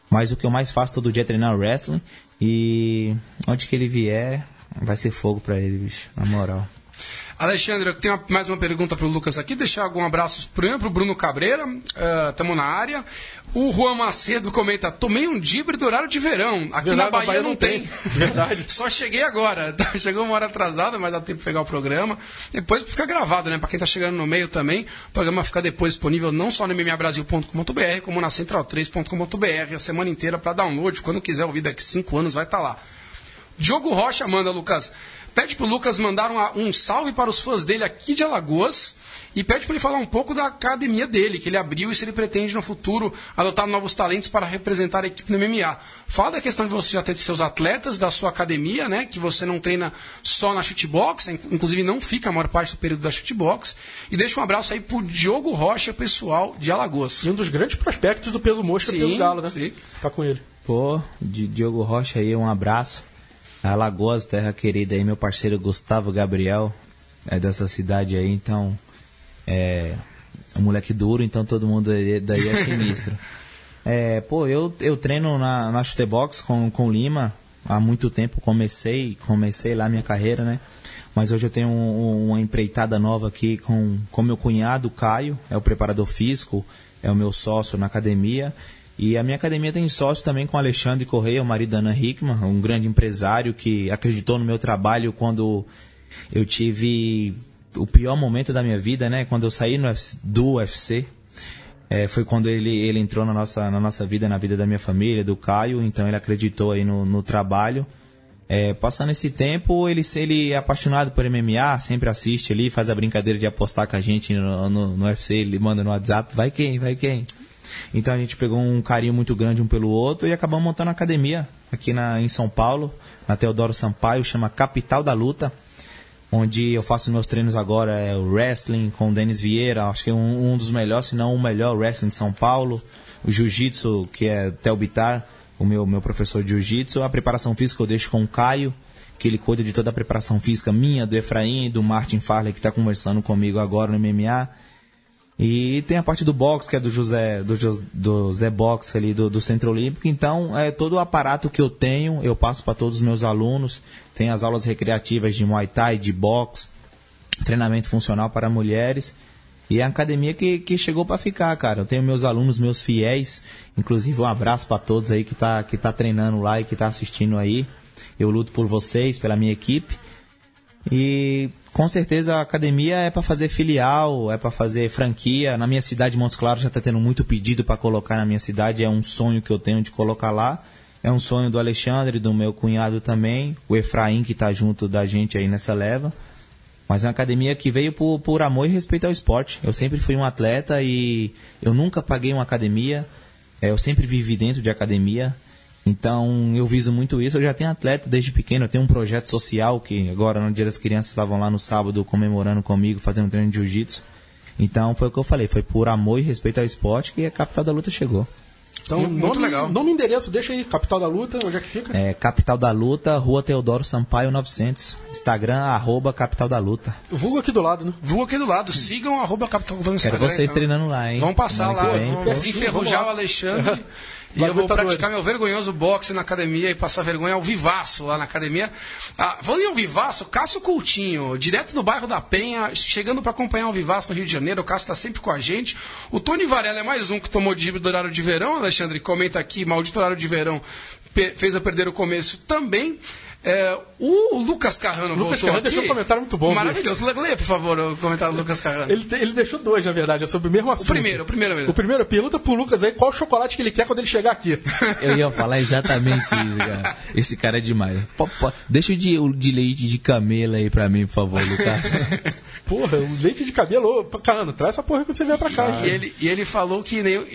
Mas o que eu mais faço todo dia é treinar wrestling. E onde que ele vier, vai ser fogo pra ele, bicho, na moral. Alexandre, eu tenho mais uma pergunta pro Lucas aqui. Deixar algum abraço pro Bruno Cabreira, estamos na área. O Juan Macedo comenta: tomei um dibre do horário de verão. Aqui na Bahia não tem. Verdade. Só cheguei agora. Chegou uma hora atrasada, mas dá tempo de pegar o programa. Depois fica gravado, né? Pra quem tá chegando no meio também, o programa fica depois disponível não só no mmabrasil.com.br, como na central3.com.br a semana inteira pra download. Quando quiser ouvir daqui 5 anos, vai estar lá. Diogo Rocha manda, Lucas. Pede pro Lucas mandar um salve para os fãs dele aqui de Alagoas e pede para ele falar um pouco da academia dele, que ele abriu e se ele pretende no futuro adotar novos talentos para representar a equipe no MMA. Fala da questão de você já ter seus atletas, da sua academia, né, que você não treina só na shootbox, inclusive não fica a maior parte do período da shootbox. E deixa um abraço aí pro Diogo Rocha, pessoal de Alagoas. E um dos grandes prospectos do peso mosca e peso galo, né? Sim. Tá com ele. Pô, Diogo Rocha aí, um abraço. Alagoas, terra querida aí, meu parceiro Gustavo Gabriel, é dessa cidade aí, então, um moleque duro, então todo mundo daí é sinistro. Eu treino na Chutebox com o Lima, há muito tempo, comecei lá minha carreira, né? Mas hoje eu tenho uma empreitada nova aqui com meu cunhado, Caio, é o preparador físico, é o meu sócio na academia. E a minha academia tem sócio também com Alexandre Correia, o marido da Ana Hickman, um grande empresário que acreditou no meu trabalho quando eu tive o pior momento da minha vida, né? Quando eu saí do UFC, foi quando ele entrou na nossa vida, na vida da minha família, do Caio, então ele acreditou aí no trabalho. Passando esse tempo, ele é apaixonado por MMA, sempre assiste ali, faz a brincadeira de apostar com a gente no UFC, ele manda no WhatsApp, vai quem? Então a gente pegou um carinho muito grande um pelo outro e acabamos montando uma academia aqui em São Paulo, na Teodoro Sampaio, chama Capital da Luta, onde eu faço meus treinos agora, o wrestling com o Denis Vieira, acho que é um dos melhores, se não o melhor wrestling de São Paulo, o jiu-jitsu, que é Theo Bitar, o meu professor de jiu-jitsu, a preparação física eu deixo com o Caio, que ele cuida de toda a preparação física minha, do Efraim, do Martin Farley, que está conversando comigo agora no MMA. E tem a parte do boxe, que é do Zé Box ali, do Centro Olímpico. Então, todo o aparato que eu tenho, eu passo para todos os meus alunos. Tem as aulas recreativas de Muay Thai, de boxe, treinamento funcional para mulheres. E é a academia que chegou para ficar, cara. Eu tenho meus alunos, meus fiéis. Inclusive, um abraço para todos aí que tá treinando lá e que tá assistindo aí. Eu luto por vocês, pela minha equipe. E com certeza a academia é para fazer filial, é para fazer franquia. Na minha cidade, Montes Claros, já está tendo muito pedido para colocar na minha cidade. É um sonho que eu tenho de colocar lá. É um sonho do Alexandre, do meu cunhado também. O Efraim, que está junto da gente aí nessa leva. Mas é uma academia que veio por amor e respeito ao esporte. Eu sempre fui um atleta e eu nunca paguei uma academia. Eu sempre vivi dentro de academia. Então, eu viso muito isso. Eu já tenho atleta desde pequeno. Eu tenho um projeto social que agora, no Dia das Crianças, estavam lá no sábado comemorando comigo, fazendo treino de jiu-jitsu. Então, foi o que eu falei. Foi por amor e respeito ao esporte que a Capital da Luta chegou. Então, muito legal. Nome e endereço, deixa aí. Capital da Luta, onde é que fica? Capital da Luta, Rua Teodoro Sampaio 900. Instagram, @Capital da Luta. Vulgo aqui do lado, né? Vulgo aqui do lado. Sigam @Capital do Instagram. Quero vocês treinando lá, hein? Vamos passar lá. Vamos enferrujar o Alexandre. E eu vou praticar meu vergonhoso boxe na academia e passar vergonha ao vivaço lá na academia. Falando em ao vivaço, Cássio Coutinho, direto do bairro da Penha, chegando para acompanhar o vivaço no Rio de Janeiro. O Cássio está sempre com a gente. O Tony Varela é mais um que tomou dibre do horário de verão. Alexandre, comenta aqui, maldito horário de verão, fez eu perder o começo também. O Lucas Carrano voltou aqui. Deixou um comentário muito bom. Maravilhoso. Lê, por favor, o comentário do Lucas Carrano. Ele deixou 2, na verdade, é sobre o mesmo assunto. O primeiro mesmo. O primeiro, pergunta pro Lucas aí qual chocolate que ele quer quando ele chegar aqui. Eu ia falar exatamente isso, cara. Esse cara é demais. Deixa o de leite de camelo aí pra mim, por favor, Lucas. Porra, o leite de camelo. Caramba, traz essa porra quando você vier pra cá. E ele falou que nem...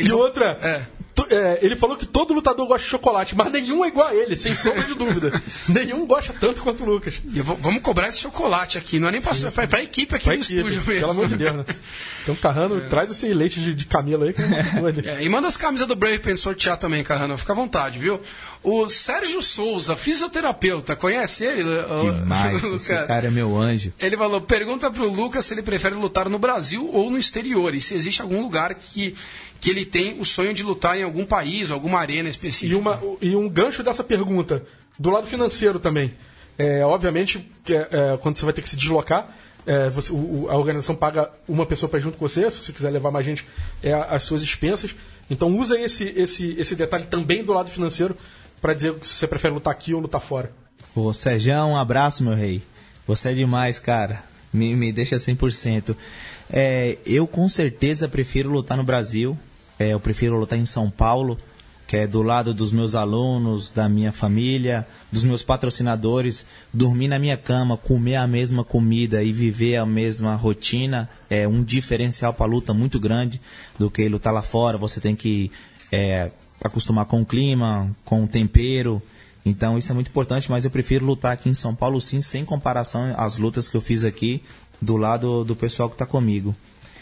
Ele falou que todo lutador gosta de chocolate, mas nenhum é igual a ele, sem sombra de dúvida. Nenhum gosta tanto quanto o Lucas. Vamos cobrar esse chocolate aqui, não é nem pra equipe aqui no estúdio mesmo. Pelo amor de Deus, né? Então, Carrano, traz esse leite de camelo aí que é doido. E manda as camisas do Brave pra gente sortear também, Carrano. Fica à vontade, viu? O Sérgio Souza, fisioterapeuta, conhece ele? Demais, esse cara é meu anjo. Ele falou, pergunta pro Lucas se ele prefere lutar no Brasil ou no exterior. E se existe algum lugar que ele tem o sonho de lutar em algum país, alguma arena específica. E um gancho dessa pergunta, do lado financeiro também. Obviamente, quando você vai ter que se deslocar, a organização paga uma pessoa para ir junto com você. Se você quiser levar mais gente, as suas expensas. Então usa esse detalhe também do lado financeiro para dizer se você prefere lutar aqui ou lutar fora. Ô, Sérgio, um abraço, meu rei. Você é demais, cara. Me deixa 100%. Eu com certeza prefiro lutar no Brasil. Eu prefiro lutar em São Paulo, que é do lado dos meus alunos, da minha família, dos meus patrocinadores. Dormir na minha cama, comer a mesma comida e viver a mesma rotina é um diferencial para a luta muito grande do que lutar lá fora. Você tem que acostumar com o clima, com o tempero. Então isso é muito importante, mas eu prefiro lutar aqui em São Paulo sim, sem comparação às lutas que eu fiz aqui do lado do pessoal que está comigo.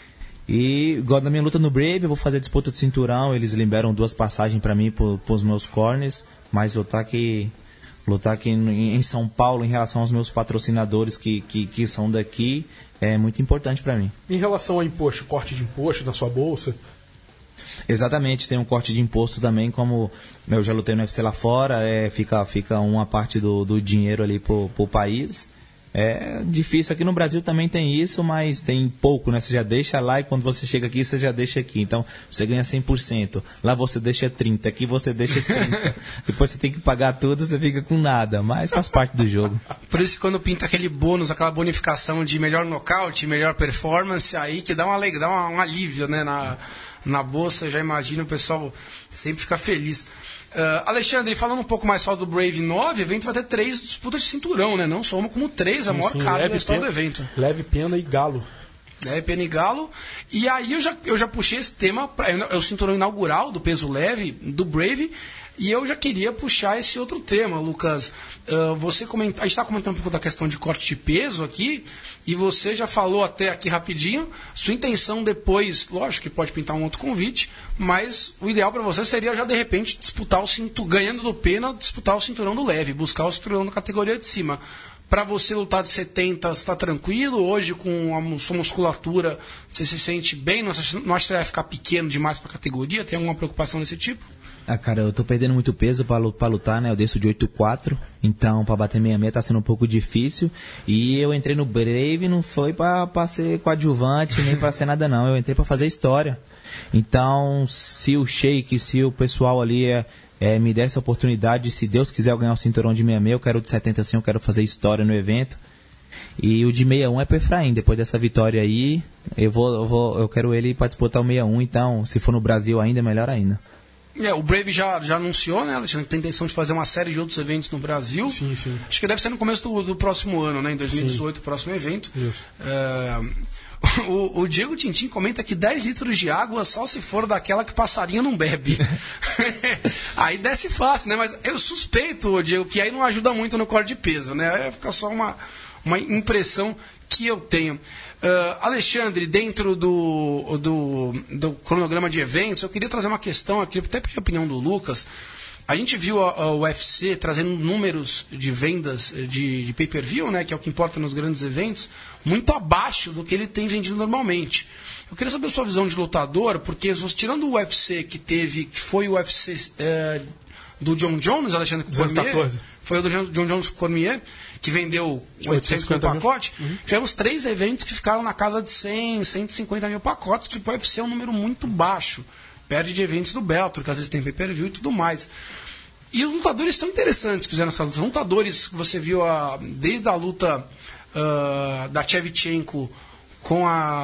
E igual na minha luta no Brave, eu vou fazer disputa de cinturão, eles liberam 2 passagens para mim, para os meus corners, mas lutar aqui em São Paulo, em relação aos meus patrocinadores que são daqui, é muito importante para mim. Em relação ao imposto, corte de imposto na sua bolsa? Exatamente, tem um corte de imposto também, como eu já lutei no UFC lá fora, fica uma parte do dinheiro ali pro país. É difícil, aqui no Brasil também tem isso, mas tem pouco, né? Você já deixa lá e quando você chega aqui, você já deixa aqui. Então, você ganha 100%. Lá você deixa 30%, aqui você deixa 30%. Depois você tem que pagar tudo, você fica com nada. Mas faz parte do jogo. Por isso que quando pinta aquele bônus, aquela bonificação de melhor nocaute, melhor performance, aí que dá um alívio, né? Na bolsa, já imagina, o pessoal sempre fica feliz. Alexandre, falando um pouco mais só do Brave 9, o evento vai ter 3 disputas de cinturão, né? Não só uma, como 3, a maior carga da história do evento. Leve, pena e galo. Leve, pena e galo. E aí eu já puxei esse tema, é o cinturão inaugural do peso leve do Brave, e eu já queria puxar esse outro tema, Lucas. A gente está comentando um pouco da questão de corte de peso aqui, e você já falou até aqui rapidinho, sua intenção depois, lógico que pode pintar um outro convite, mas o ideal para você seria já de repente disputar ganhando do pena, disputar o cinturão do leve, buscar o cinturão da categoria de cima. Para você lutar de 70, você está tranquilo? Hoje, com a sua musculatura, você se sente bem? Não acha que você vai ficar pequeno demais para a categoria? Tem alguma preocupação desse tipo? Cara, eu tô perdendo muito peso pra lutar, né? Eu desço de 8,4, então pra bater 66 tá sendo um pouco difícil. E eu entrei no Brave, não foi pra ser coadjuvante, nem pra ser nada não. Eu entrei pra fazer história. Então, se o Sheik, se o pessoal ali me der essa oportunidade, se Deus quiser eu ganhar o cinturão de 66, eu quero o de 70 sim, eu quero fazer história no evento. E o de 61 é pro Efraim. Depois dessa vitória aí, eu quero ele pra disputar o 61, então, se for no Brasil ainda, melhor ainda. O Brave já anunciou, né, Alexandre, que tem intenção de fazer uma série de outros eventos no Brasil. Sim. Acho que deve ser no começo do próximo ano, né, em 2018, o próximo evento. Isso. O Diego Tintin comenta que 10 litros de água só se for daquela que passarinho não bebe. Aí desce fácil, né? Mas eu suspeito, Diego, que aí não ajuda muito no corte de peso, né? Fica só uma impressão que eu tenho. Alexandre, dentro do cronograma de eventos, eu queria trazer uma questão aqui, até pedir a opinião do Lucas. A gente viu a UFC trazendo números de vendas de pay-per-view, né, que é o que importa nos grandes eventos, muito abaixo do que ele tem vendido normalmente. Eu queria saber a sua visão de lutador, porque tirando o UFC que foi o UFC do John Jones, Alexandre Cormier, foi o do John Jones Cormier, que vendeu 800 mil pacotes. Tivemos 3 eventos que ficaram na casa de 100, 150 mil pacotes, que para o UFC é um número muito baixo. Perde de eventos do Bellator, que às vezes tem pay-per-view e tudo mais. E os lutadores são interessantes que fizeram essa luta. Os lutadores que você viu desde a luta da Shevchenko com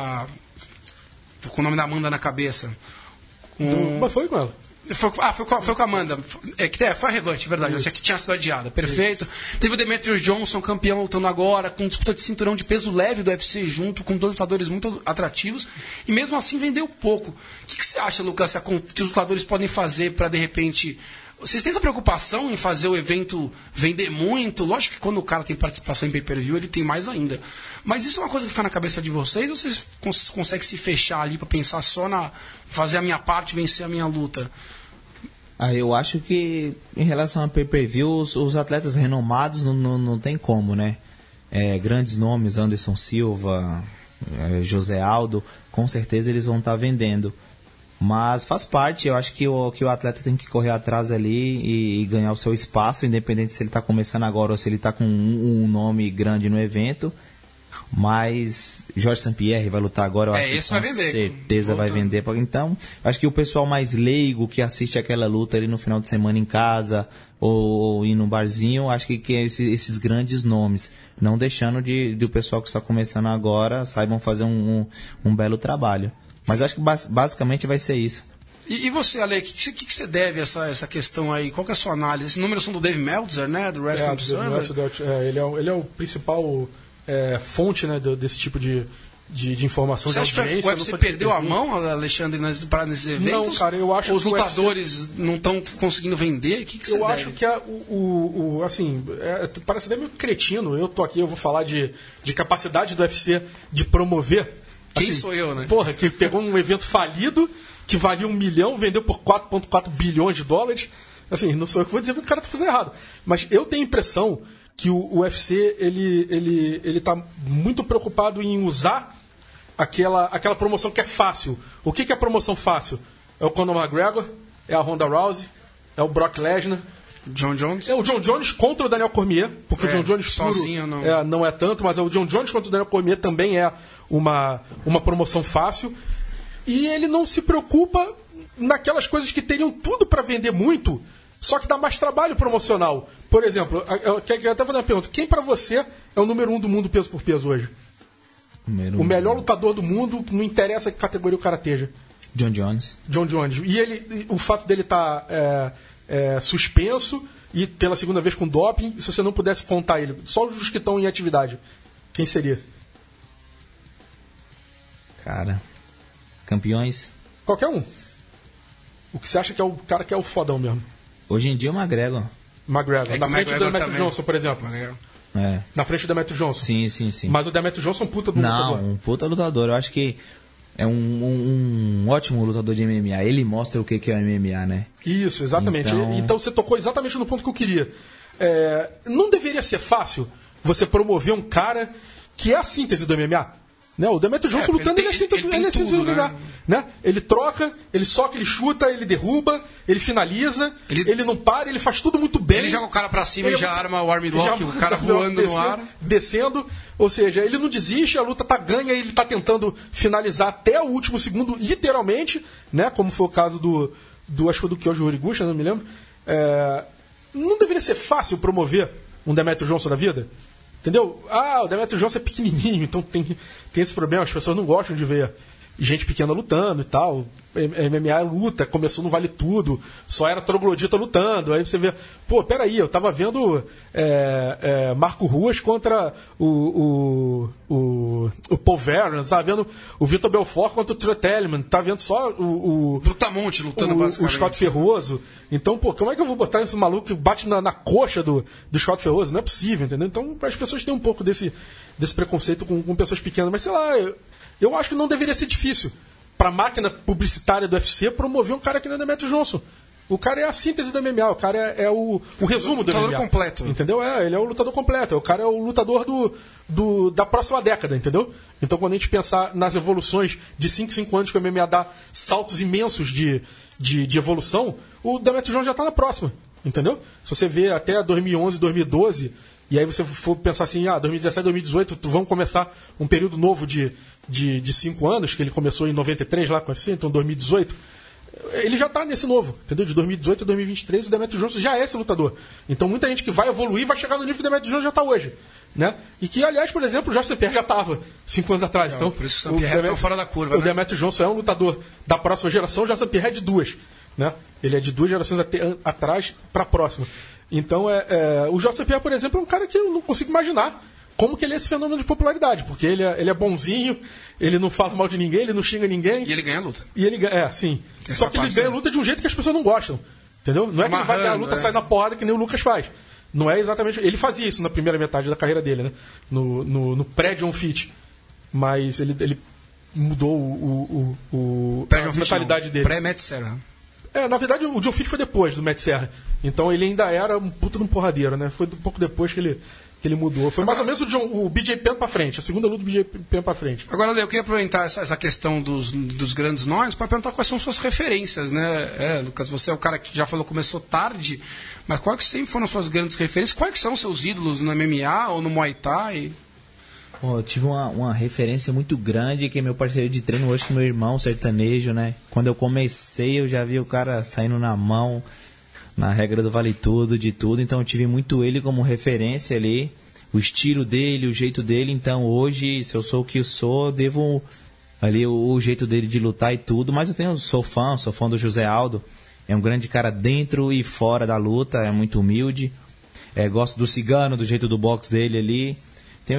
o nome da Amanda na cabeça. Mas foi com ela. Foi com a Amanda. Foi a revanche, verdade. Achei que tinha sido adiada. Perfeito. Isso. Teve o Demetrius Johnson, campeão, lutando agora, com disputa de cinturão de peso leve do UFC junto, com 2 lutadores muito atrativos. E mesmo assim vendeu pouco. O que você acha, Lucas, que os lutadores podem fazer para, de repente, Vocês têm essa preocupação em fazer o evento vender muito? Lógico que quando o cara tem participação em pay-per-view, ele tem mais ainda. Mas isso é uma coisa que fica na cabeça de vocês ou vocês conseguem se fechar ali para pensar só na fazer a minha parte, vencer a minha luta? Eu acho que em relação a pay-per-view, os atletas renomados não tem como, né? Grandes nomes, Anderson Silva, José Aldo, com certeza eles vão estar vendendo. Mas faz parte, eu acho que o atleta tem que correr atrás ali e ganhar o seu espaço, independente se ele está começando agora ou se ele está com um nome grande no evento. Mas Jorge St-Pierre vai lutar agora, eu acho que com certeza vai vender. Então, acho que o pessoal mais leigo que assiste aquela luta ali no final de semana em casa ou ir num barzinho, acho que esses grandes nomes, não deixando de o pessoal que está começando agora saibam fazer um belo trabalho. Mas acho que basicamente vai ser isso. E você, Ale, o que você deve a essa questão aí? Qual que é a sua análise? Esses números são do Dave Meltzer, né? Do Wrestling Observer. Ele é o principal fonte, né, desse tipo de informação. Você acha que o UFC perdeu a mão, Alexandre, nesses eventos? Não, cara, eu acho que os lutadores não estão conseguindo vender? O que você deve? Acho que parece até meio cretino. Eu tô aqui, eu vou falar de capacidade do UFC de promover. Quem sou eu, né? Porra, que pegou um evento falido, que valia $1 milhão, vendeu por 4,4 bilhões de dólares. Assim, não sou eu que vou dizer que o cara tá fazendo errado. Mas eu tenho a impressão que o UFC, ele tá muito preocupado em usar aquela promoção que é fácil. O que é a promoção fácil? É o Conor McGregor, é a Ronda Rousey, é o Brock Lesnar. John Jones? É o John Jones contra o Daniel Cormier, porque o John Jones sozinho não é tanto, mas o John Jones contra o Daniel Cormier também é uma promoção fácil. E ele não se preocupa naquelas coisas que teriam tudo para vender muito, só que dá mais trabalho promocional. Por exemplo, eu quero até fazer uma pergunta. Quem para você é o número 1 do mundo peso por peso hoje? O melhor lutador do mundo, não interessa que categoria o cara esteja. John Jones. E o fato dele estar suspenso e pela segunda vez com doping, se você não pudesse contar ele, só os que estão em atividade, quem seria? Cara, campeões? Qualquer um. O que você acha que é o cara que é o fodão mesmo? Hoje em dia o McGregor. Na frente do Demetrio Johnson, por exemplo. Na frente do Demetrio Johnson. Sim. Mas o Demetrio Johnson é um puta do lutador. Não, um puta lutador. Eu acho que é um ótimo lutador de MMA. Ele mostra o que é o MMA, né? Isso, exatamente. Então você tocou exatamente no ponto que eu queria. Não deveria ser fácil você promover um cara que é a síntese do MMA? Né? O Demetrio Johnson lutando, ele é síntese do MMA. Né? Ele troca, ele soca, ele chuta, ele derruba, ele finaliza, ele não para, ele faz tudo muito bem. Ele joga o cara pra cima e já arma o armlock, o cara voando no ar. Descendo, ou seja, ele não desiste, a luta tá ganha, ele tá tentando finalizar até o último segundo, literalmente, né? Como foi o caso acho que foi do Kyoji Horiguchi, não me lembro. Não deveria ser fácil promover um Demetrio Johnson da vida? Entendeu? O Demetrio Johnson é pequenininho, então tem esse problema. As pessoas não gostam de ver gente pequena lutando e tal. MMA é luta, começou no Vale Tudo, só era troglodita lutando. Aí você vê, peraí, eu tava vendo Marco Ruas contra o Paul Vernon, tava vendo o Vitor Belfort contra o Trent Telemann, tava vendo só o Brutamonte lutando o Scott Ferroso. Então, como é que eu vou botar esse maluco que bate na coxa do Scott Ferroso? Não é possível, entendeu? Então, as pessoas têm um pouco desse preconceito com pessoas pequenas. Mas, sei lá, eu acho que não deveria ser difícil para a máquina publicitária do UFC promover um cara que nem o Demetrio Johnson. O cara é a síntese do MMA, o cara é o resumo do MMA. Lutador completo. Entendeu? Ele é o lutador completo, o cara é o lutador da próxima década, entendeu? Então, quando a gente pensar nas evoluções de 5 anos que o MMA dá saltos imensos de evolução, o Demetrio Johnson já está na próxima, entendeu? Se você vê até 2011, 2012, e aí você for pensar assim, 2017, 2018, vamos começar um período novo de 5 anos, que ele começou em 93 lá com o UFC, então 2018, ele já está nesse novo, entendeu? De 2018 a 2023 o Demetrio Johnson já é esse lutador. Então muita gente que vai evoluir vai chegar no nível que o Demetrio Johnson já está hoje, né? E que, aliás, por exemplo, o Jorge St-Pierre já estava 5 anos atrás. Então, por isso o St-Pierre está fora da curva, o Demetrio Johnson é um lutador da próxima geração, o Jorge St-Pierre é de 2, né? Ele é de 2 gerações atrás para a próxima. Então, o Jorge St-Pierre, por exemplo, é um cara que eu não consigo imaginar como que ele é esse fenômeno de popularidade, porque ele é bonzinho, ele não fala mal de ninguém, ele não xinga ninguém. E ele ganha a luta. E ele sim. Só que ele ganha a luta de um jeito que as pessoas não gostam. Entendeu? Não é que ele vai ter a luta, é. sai na porrada que nem o Lucas faz. Não é exatamente... Ele fazia isso na primeira metade da carreira dele, né? No pré-John Fitch. Mas ele mudou a mentalidade dele. Pré-Matt Serra. Na verdade, o John Fitch foi depois do Matt Serra. Então ele ainda era um puta de um porradeiro, né? Foi um pouco depois que ele mudou. Foi mais ou menos o BJ Penn pra frente. A segunda luta do BJ Penn pra frente. Agora, Leo, eu queria aproveitar essa questão dos grandes nomes para perguntar quais são suas referências, né? Lucas, você é o cara que já falou que começou tarde, mas quais que sempre foram suas grandes referências? Quais que são seus ídolos no MMA ou no Muay Thai? Eu tive uma referência muito grande, que é meu parceiro de treino hoje, que meu irmão, sertanejo, né? Quando eu comecei, eu já vi o cara saindo na mão, na regra do vale tudo, de tudo. Então eu tive muito ele como referência ali, o estilo dele, o jeito dele. Então hoje, se eu sou o que eu sou, devo ali o jeito dele de lutar e tudo. Mas eu sou fã do José Aldo. É um grande cara dentro e fora da luta, é muito humilde. Gosto do Cigano, do jeito do boxe dele ali. Tenho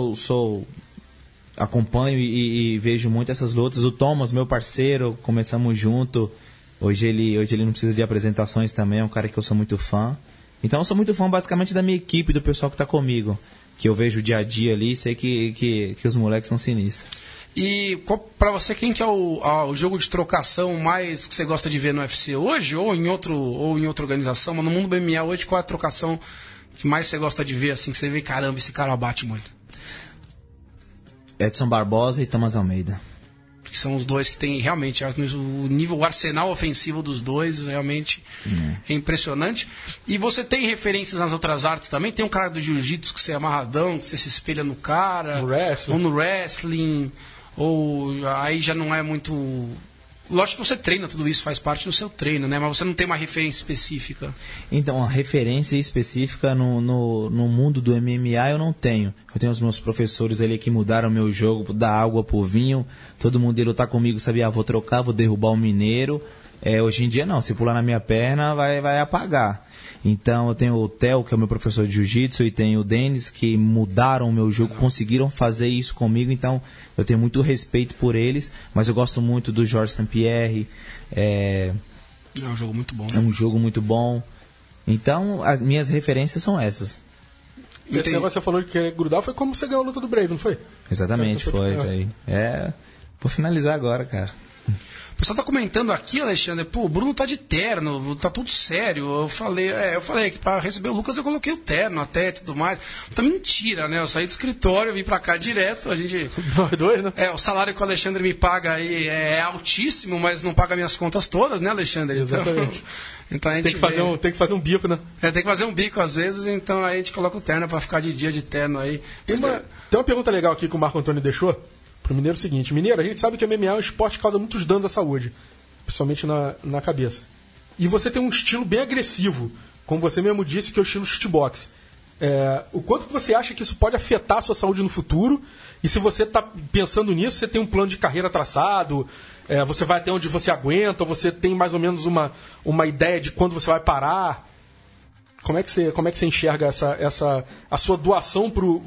acompanho e vejo muito essas lutas. O Thomas, meu parceiro, começamos junto. Hoje ele não precisa de apresentações também, é um cara que eu sou muito fã. Então eu sou muito fã basicamente da minha equipe, do pessoal que está comigo. Que eu vejo o dia a dia ali e sei que os moleques são sinistros. E pra você, quem que é o jogo de trocação mais que você gosta de ver no UFC hoje? Ou em outra organização? Mas no mundo do MMA hoje, qual é a trocação que mais você gosta de ver, assim, que você vê, caramba, esse cara bate muito? Edson Barbosa e Thomas Almeida. Que são os dois que tem realmente o arsenal ofensivo dos dois realmente é impressionante. E você tem referências nas outras artes também? Tem um cara do jiu-jitsu que você é amarradão, que você se espelha no cara, ou no wrestling, ou aí já não é muito... Lógico que você treina, tudo isso faz parte do seu treino, né? Mas você não tem uma referência específica. Então, uma referência específica no mundo do MMA eu não tenho. Eu tenho os meus professores ali que mudaram o meu jogo, da água pro vinho. Todo mundo ia lutar comigo, sabia, vou trocar, vou derrubar o mineiro. Hoje em dia não, se pular na minha perna vai apagar. Então eu tenho o Theo, que é o meu professor de jiu-jitsu, e tenho o Denis, que mudaram o meu jogo, conseguiram fazer isso comigo. Então eu tenho muito respeito por eles, mas eu gosto muito do Georges St-Pierre. É um jogo muito bom. É um jogo muito bom. Então as minhas referências são essas. Esse negócio que você falou de querer grudar foi como você ganhou a luta do Brave, não foi? Exatamente, foi. Vou finalizar agora, cara. O pessoal tá comentando aqui, Alexandre, o Bruno tá de terno, tá tudo sério. Eu falei que pra receber o Lucas eu coloquei o terno até e tudo mais. Tá mentira, né? Eu saí do escritório, vim pra cá direto, a gente... Nós dois, né? O salário que o Alexandre me paga aí é altíssimo, mas não paga minhas contas todas, né, Alexandre? Exatamente. Então a gente tem que fazer um bico, né? Tem que fazer um bico às vezes, então aí a gente coloca o terno pra ficar de dia de terno aí. Tem uma pergunta legal aqui que o Marco Antônio deixou pro Mineiro, o seguinte: Mineiro, a gente sabe que o MMA é um esporte que causa muitos danos à saúde, principalmente na cabeça. E você tem um estilo bem agressivo, como você mesmo disse, que é o estilo shootbox. O quanto que você acha que isso pode afetar a sua saúde no futuro? E se você está pensando nisso, você tem um plano de carreira traçado? Você vai até onde você aguenta? Ou você tem mais ou menos uma ideia de quando você vai parar? Como é que você enxerga a sua doação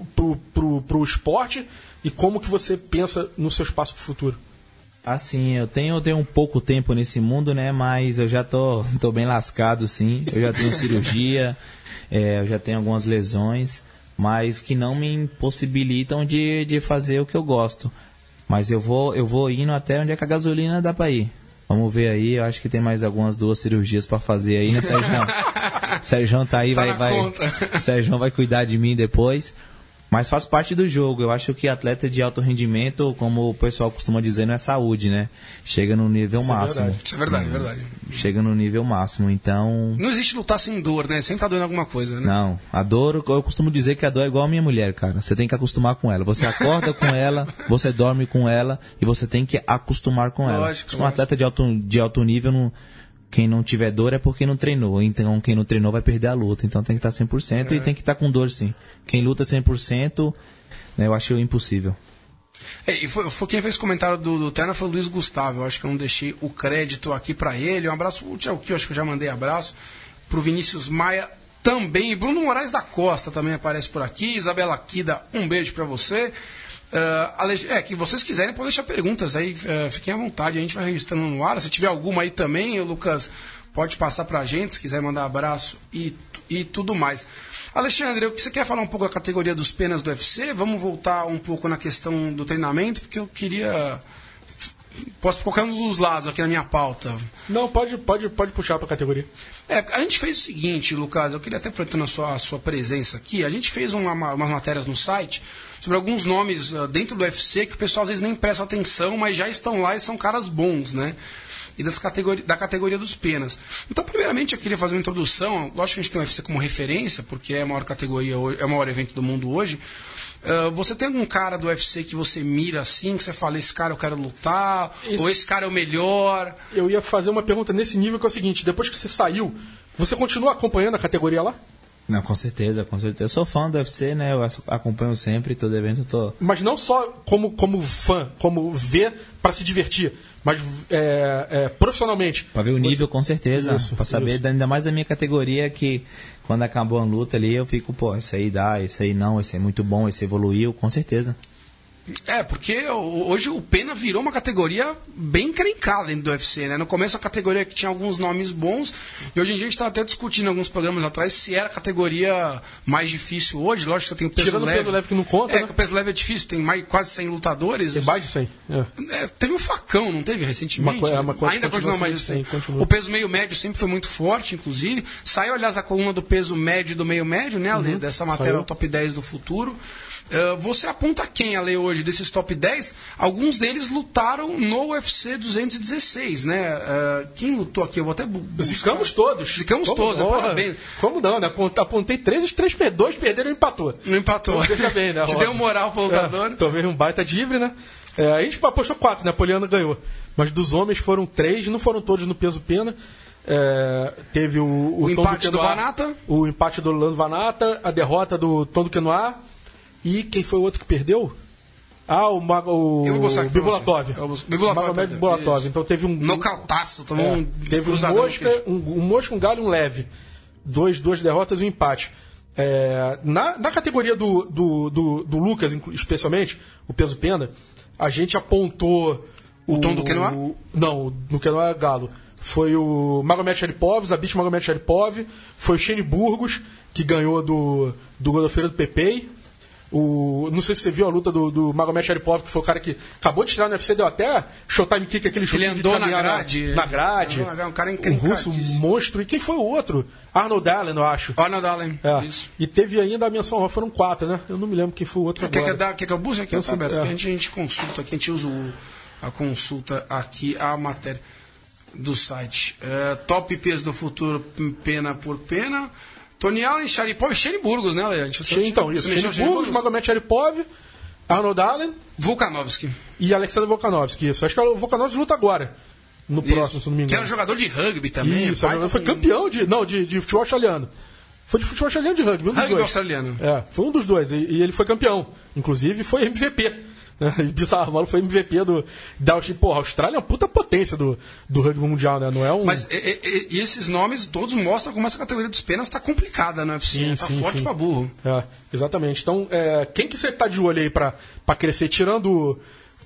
pro esporte? E como que você pensa no seu espaço pro futuro? Assim, eu tenho um pouco tempo nesse mundo, né? Mas eu já tô bem lascado, sim. Eu já tenho cirurgia, eu já tenho algumas lesões, mas que não me impossibilitam de fazer o que eu gosto. Mas eu vou indo até onde é que a gasolina dá pra ir. Vamos ver aí, eu acho que tem mais algumas 2 cirurgias pra fazer aí, né, Sérgio? Sérgio tá aí, Sérgio vai cuidar de mim depois. Mas faz parte do jogo. Eu acho que atleta de alto rendimento, como o pessoal costuma dizer, não é saúde, né? Chega no nível máximo. Isso é verdade. Chega no nível máximo, então... Não existe lutar sem dor, né? Sempre tá doendo alguma coisa, né? Não. A dor, eu costumo dizer que a dor é igual a minha mulher, cara. Você tem que acostumar com ela. Você acorda com ela, você dorme com ela e você tem que acostumar com ela. Lógico. Um atleta de alto nível, quem não tiver dor é porque não treinou. Então, quem não treinou vai perder a luta. Então, tem que estar 100% e tem que estar com dor, sim. Quem luta 100%, né, eu acho impossível. E foi quem fez o comentário do Terna foi o Luiz Gustavo. Eu acho que eu não deixei o crédito aqui para ele. Um abraço, o Tchau, que eu acho que eu já mandei abraço. Pro Vinícius Maia também. E Bruno Moraes da Costa também aparece por aqui. Isabela Kida, um beijo para você. Que vocês quiserem, podem deixar perguntas aí, fiquem à vontade, a gente vai registrando no ar. Se tiver alguma aí também, Lucas, pode passar pra gente, se quiser mandar abraço e tudo mais. Alexandre, você quer falar um pouco da categoria dos penas do UFC? Vamos voltar um pouco na questão do treinamento, porque eu queria... Posso colocar um dos lados aqui na minha pauta. Não, pode puxar para a categoria. A gente fez o seguinte, Lucas, eu queria até aproveitando a sua presença aqui, a gente fez umas matérias no site sobre alguns nomes dentro do UFC que o pessoal às vezes nem presta atenção, mas já estão lá e são caras bons, né? E da categoria dos penas. Então, primeiramente, eu queria fazer uma introdução. Lógico que a gente tem o UFC como referência, porque é a maior categoria, é o maior evento do mundo hoje. Você tem algum cara do UFC que você mira assim, que você fala, esse cara eu quero lutar, ou esse cara é o melhor? Eu ia fazer uma pergunta nesse nível, que é o seguinte: depois que você saiu, você continua acompanhando a categoria lá? Não, com certeza, com certeza. Eu sou fã do UFC, né? Eu acompanho sempre, todo evento eu tô... Mas não só como fã, como ver para se divertir, mas profissionalmente. Para ver o nível, com certeza. Para saber, ainda mais da minha categoria, que quando acabou a luta ali, eu fico, pô, esse aí dá, esse aí não, esse é muito bom, esse evoluiu, com certeza. Porque hoje o Pena virou uma categoria bem encrencada dentro do UFC, né? No começo a categoria que tinha alguns nomes bons, e hoje em dia a gente estava até discutindo em alguns programas atrás se era a categoria mais difícil hoje. Lógico que você tem o peso leve. Tirando o peso leve que não conta, né? Que o peso leve é difícil, tem quase 100 lutadores. Tem mais de 100. Teve um facão, não teve recentemente? Ainda continua mais de 100. O peso meio médio sempre foi muito forte, inclusive. Saiu, aliás, a coluna do peso médio e do meio médio, né, Ale? Dessa matéria, o top 10 do futuro. Você aponta quem, Ale, hoje, desses top 10? Alguns deles lutaram no UFC 216, né? Quem lutou aqui? Eu vou até Zicamos todos. Zicamos todos, parabéns. Como não, né? Apontei 3, os 3 2 perderam e empatou. Não empatou. Fica bem, né? Te deu moral pro lutador. Talvez um baita de livre, né? A gente apostou 4, né? A Poliana ganhou. Mas dos homens foram 3, não foram todos no peso pena. Teve o empate do Vanata. O empate do Orlando Vanata, a derrota do Tom do Quenoa. E quem foi o outro que perdeu? O Bibulatov. Magomed Bibulatov. Então teve um... Nocautaço. Teve um mosca, um galho e um leve. Duas derrotas e um empate. Na categoria do Lucas, especialmente, o peso pena, a gente apontou... O Tom do Quenoa? Não, no Quenoa é galo. Foi o Magomed Sharipov, Zabit Magomed Sharipov. Foi o Shane Burgos, que ganhou do Godofredo do Pepei. Não sei se você viu a luta do Magomed Sharipov, que foi o cara que acabou de tirar no UFC, deu até showtime kick, aquele chute. Ele andou na grade. Na grade. Um cara um russo monstro. E quem foi o outro? Arnold Allen, eu acho. Arnold Allen, isso. E teve ainda a menção, foram 4, né? Eu não me lembro quem foi o outro agora. Quer que eu busque aqui, Alberto? A gente consulta aqui, a gente usa a consulta aqui, a matéria do site. Top peso do futuro, pena por pena. Tony Allen, Sharipov e Shane Burgos, né, Leandro? Então, isso. Shane Burgos, Magomed Sharipov, Arnold Allen... Volkanovski. E Alexander Volkanovski, isso. Acho que o Volkanovski luta agora. No próximo, se não me engano. Que era jogador de rugby também. Isso, foi campeão de futebol australiano. Foi de futebol australiano de rugby, um dos rugby dois. Australiano. Foi um dos dois. E ele foi campeão. Inclusive, foi MVP. Bizarro, foi MVP da Austrália. A Austrália é uma puta potência do rugby mundial, né? Não é um... Mas e esses nomes todos mostram como essa categoria dos penas está complicada no UFC. Está forte pra burro. Exatamente. Então, quem que você tá de olho aí pra crescer? Tirando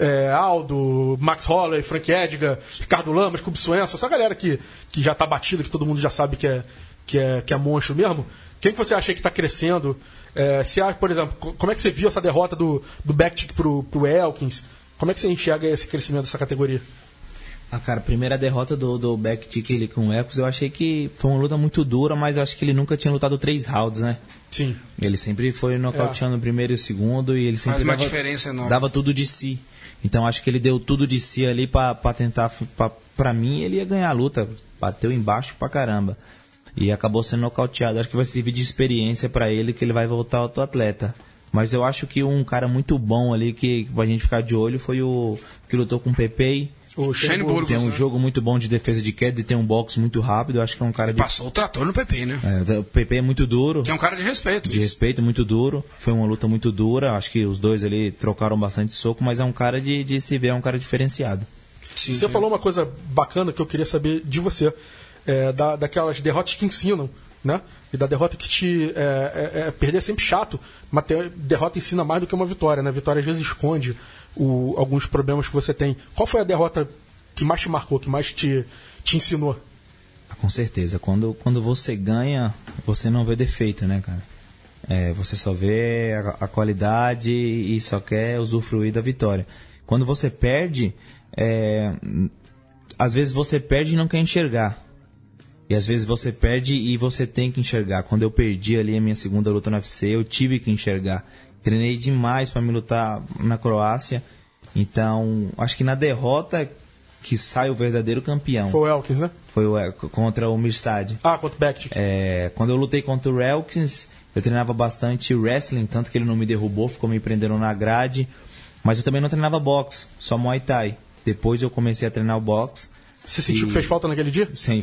Aldo, Max Holloway, Frank Edgar, Ricardo Lamas, Cub Swanson, essa galera que já tá batida, que todo mundo já sabe que é monstro mesmo. Quem que você acha que está crescendo? Por exemplo, como é que você viu essa derrota do Bektic pro Elkins? Como é que você enxerga esse crescimento dessa categoria? Cara, a primeira derrota do Bektic com o Elkins, eu achei que foi uma luta muito dura, mas eu acho que ele nunca tinha lutado 3 rounds, né? Sim. Ele sempre foi nocauteando o primeiro e o segundo, e ele sempre dava tudo de si. Então acho que ele deu tudo de si ali pra tentar... Pra mim, ele ia ganhar a luta. Bateu embaixo pra caramba. E acabou sendo nocauteado. Acho que vai servir de experiência pra ele, que ele vai voltar outro atleta. Mas eu acho que um cara muito bom ali, que pra gente ficar de olho, foi o que lutou com o Pepe. O Shane Burgos. Tem um jogo muito bom de defesa de queda e tem um boxe muito rápido. Eu acho que é um cara Passou o trator no Pepe, né? O Pepe é muito duro. Que é um cara de respeito. De respeito, muito duro. Foi uma luta muito dura. Acho que os dois ali trocaram bastante soco, mas é um cara de se ver, é um cara diferenciado. Sim, você falou uma coisa bacana que eu queria saber de você. Daquelas derrotas que ensinam, né? E da derrota que perder é sempre chato, mas derrota ensina mais do que uma vitória, né? A vitória às vezes esconde alguns problemas que você tem. Qual foi a derrota que mais te marcou, que mais te ensinou? Com certeza. Quando você ganha, você não vê defeito, né, cara? Você só vê a qualidade e só quer usufruir da vitória. Quando você perde, às vezes você perde e não quer enxergar. E às vezes você perde e você tem que enxergar. Quando eu perdi ali a minha segunda luta no UFC, eu tive que enxergar. Treinei demais para me lutar na Croácia. Então, acho que na derrota que sai o verdadeiro campeão. Foi o Elkins, né? Foi contra o Mirsad. Contra o Bektic. Quando eu lutei contra o Elkins, eu treinava bastante wrestling, tanto que ele não me derrubou, ficou me prendendo na grade. Mas eu também não treinava boxe, só Muay Thai. Depois eu comecei a treinar o boxe. Você sentiu que fez falta naquele dia? Sim,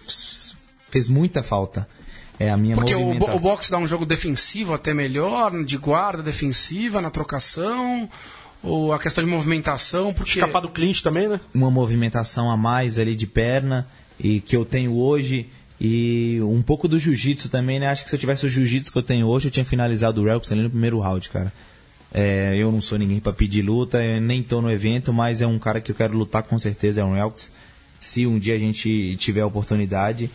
fez muita falta. A minha Porque movimentação... o boxe dá um jogo defensivo até melhor, de guarda defensiva, na trocação, ou a questão de movimentação, porque... Escapar do clinch também, né? Uma movimentação a mais ali de perna, e que eu tenho hoje, e um pouco do jiu-jitsu também, né? Acho que se eu tivesse o jiu-jitsu que eu tenho hoje, eu tinha finalizado o Relks ali no primeiro round, cara. Eu não sou ninguém para pedir luta, nem tô no evento, mas é um cara que eu quero lutar com certeza, é um Relks. Se um dia a gente tiver a oportunidade,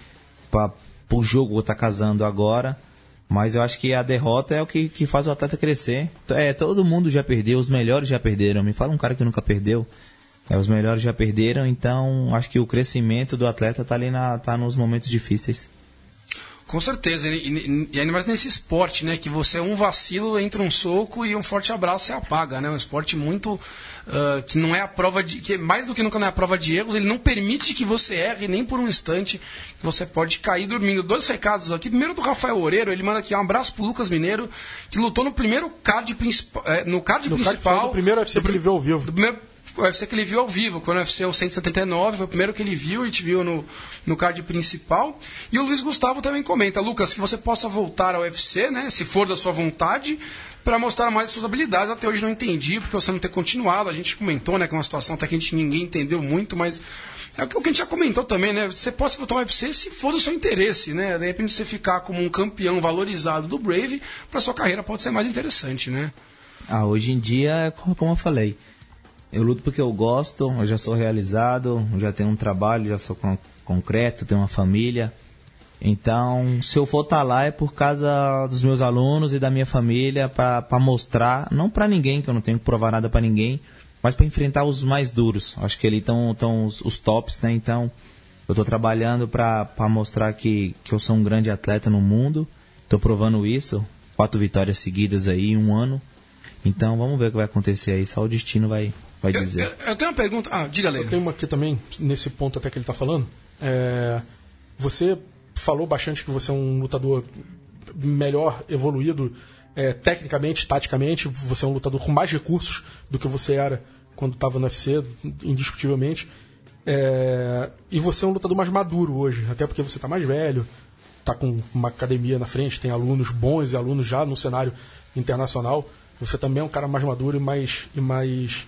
o jogo tá casando agora, mas eu acho que a derrota é o que faz o atleta crescer. Todo mundo já perdeu, os melhores já perderam. Me fala um cara que nunca perdeu. Os melhores já perderam, então acho que o crescimento do atleta tá ali tá nos momentos difíceis. Com certeza, e ainda mais nesse esporte, né? Que você um vacilo, entra um soco e um forte abraço você apaga, né? Um esporte muito... que não é a prova de... que mais do que nunca não é a prova de erros, ele não permite que você erre nem por um instante, que você pode cair dormindo. 2 recados aqui. Primeiro do Rafael Oreiro, ele manda aqui um abraço pro Lucas Mineiro, que lutou no primeiro card principal... no card principal... Do primeiro UFC que ele viu ao vivo. Do primeiro UFC que ele viu ao vivo, quando o UFC 179, foi o primeiro que ele viu e te viu no card principal. E o Luiz Gustavo também comenta, Lucas, que você possa voltar ao UFC, né, se for da sua vontade, para mostrar mais as suas habilidades. Até hoje não entendi, porque você não ter continuado. A gente comentou, né, que é uma situação até que ninguém entendeu muito, mas é o que a gente já comentou também, né? Você pode voltar ao UFC se for do seu interesse, né? De repente você ficar como um campeão valorizado do Brave, para sua carreira pode ser mais interessante, né? Hoje em dia, como eu falei, eu luto porque eu gosto, eu já sou realizado, já tenho um trabalho, já sou concreto, tenho uma família. Então, se eu for estar lá é por causa dos meus alunos e da minha família, para mostrar, não para ninguém, que eu não tenho que provar nada para ninguém, mas para enfrentar os mais duros. Acho que ali estão os tops, né? Então, eu estou trabalhando para mostrar que eu sou um grande atleta no mundo. Estou provando isso, 4 vitórias seguidas aí em um ano. Então, vamos ver o que vai acontecer aí, só o destino vai dizer. Eu tenho uma pergunta. Diga, Lê. Eu tenho uma aqui também, nesse ponto até que ele está falando. Você falou bastante que você é um lutador melhor evoluído tecnicamente, taticamente. Você é um lutador com mais recursos do que você era quando estava no UFC, indiscutivelmente. E você é um lutador mais maduro hoje, até porque você está mais velho, está com uma academia na frente, tem alunos bons e alunos já no cenário internacional. Você também é um cara mais maduro e mais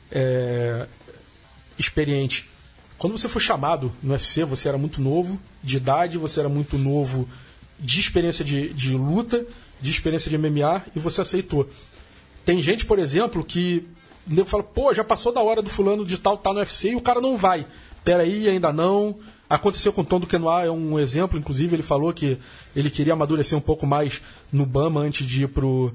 experiente. Quando você foi chamado no UFC, você era muito novo de idade, você era muito novo de experiência de luta, de experiência de MMA, e você aceitou. Tem gente, por exemplo, que fala, já passou da hora do fulano de tal, tá no UFC, e o cara não vai. Peraí, ainda não. Aconteceu com o Tom do Quenoa, é um exemplo, inclusive ele falou que ele queria amadurecer um pouco mais no BAMMA antes de ir pro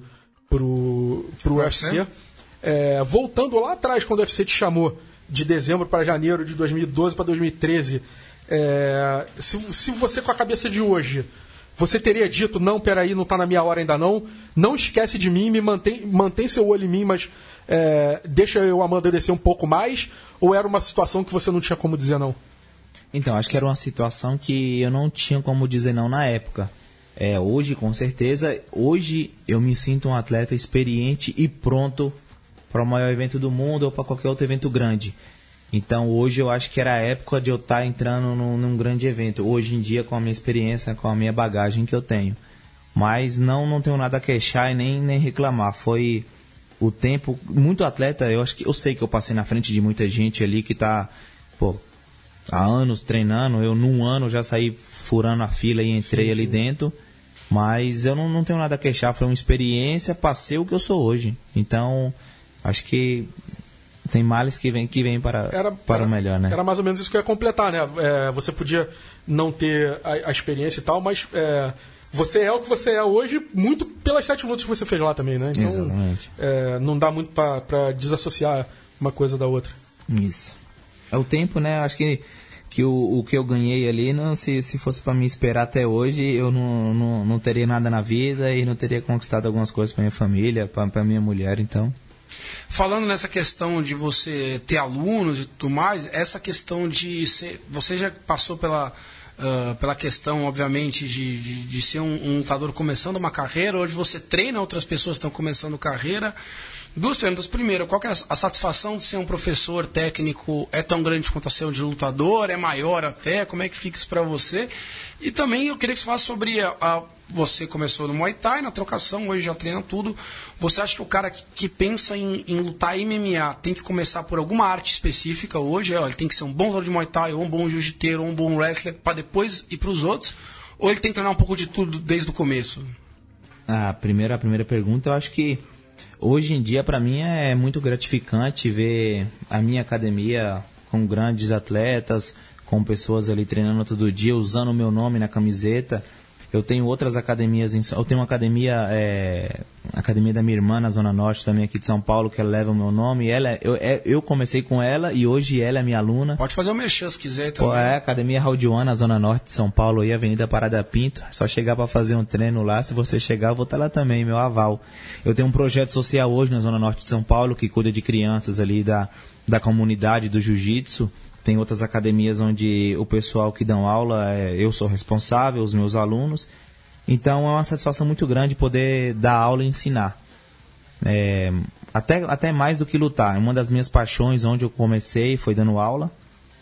UFC. Voltando lá atrás, quando o UFC te chamou, de dezembro para janeiro de 2012 para 2013, se você com a cabeça de hoje, você teria dito, não, peraí, não está na minha hora ainda não esquece de mim, mantém seu olho em mim, mas deixa eu amadurecer um pouco mais, ou era uma situação que você não tinha como dizer não? Então, acho que era uma situação que eu não tinha como dizer não na época. Hoje, com certeza, hoje eu me sinto um atleta experiente e pronto para o maior evento do mundo ou para qualquer outro evento grande. Então, hoje eu acho que era a época de eu estar entrando num grande evento. Hoje em dia, com a minha experiência, com a minha bagagem que eu tenho. Mas não tenho nada a queixar e nem reclamar. Foi o tempo... Muito atleta, eu sei que eu passei na frente de muita gente ali que está há anos treinando. Eu, num ano, já saí furando a fila e entrei ali dentro. Mas eu não tenho nada a queixar. Foi uma experiência, passei o que eu sou hoje. Então... Acho que Tem males que vem para o melhor, né? Era mais ou menos isso que eu ia completar, né? Você podia não ter a experiência e tal, mas você é o que você é hoje muito pelas 7 lutas que você fez lá também, né? Então, exatamente. Não dá muito para desassociar uma coisa da outra. Isso. É o tempo, né? Acho que o que eu ganhei ali, se fosse para me esperar até hoje, eu não teria nada na vida e não teria conquistado algumas coisas para minha família, para minha mulher, então... Falando nessa questão de você ter alunos e tudo mais, essa questão de ser... Você já passou pela questão, obviamente, de ser um lutador começando uma carreira. Hoje você treina outras pessoas que estão começando carreira. 2 perguntas. Primeiro, qual que é a satisfação de ser um professor técnico? É tão grande quanto a ser de lutador? É maior até? Como é que fica isso para você? E também eu queria que você falasse sobre você começou no Muay Thai, na trocação, hoje já treina tudo. Você acha que o cara que pensa em lutar MMA tem que começar por alguma arte específica hoje? Ele tem que ser um bom lutador de Muay Thai, ou um bom jiu-jiteiro, ou um bom wrestler, para depois ir para os outros? Ou ele tem que treinar um pouco de tudo desde o começo? A primeira pergunta, eu acho que hoje em dia, para mim, é muito gratificante ver a minha academia com grandes atletas, com pessoas ali treinando todo dia, usando o meu nome na camiseta. Eu tenho outras academias, eu tenho uma academia, academia da minha irmã na Zona Norte, também aqui de São Paulo, que ela leva o meu nome. Eu comecei com ela e hoje ela é minha aluna. Pode fazer o merchan se quiser também. Academia Round One, na Zona Norte de São Paulo, aí, Avenida Parada Pinto. É só chegar para fazer um treino lá. Se você chegar, eu vou estar lá também, meu aval. Eu tenho um projeto social hoje na Zona Norte de São Paulo, que cuida de crianças ali da comunidade do jiu-jitsu. Tem outras academias onde o pessoal que dão aula, eu sou responsável, os meus alunos. Então é uma satisfação muito grande poder dar aula e ensinar. Até mais do que lutar. Uma das minhas paixões, onde eu comecei, foi dando aula.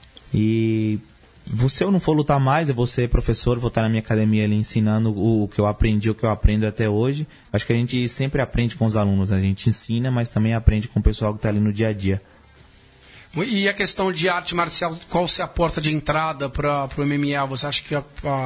E se eu não for lutar mais, eu vou ser professor, vou estar na minha academia ali ensinando o que eu aprendi, o que eu aprendo até hoje. Acho que a gente sempre aprende com os alunos, né? A gente ensina, mas também aprende com o pessoal que está ali no dia a dia. E a questão de arte marcial, qual se é a porta de entrada para o MMA? Você acha que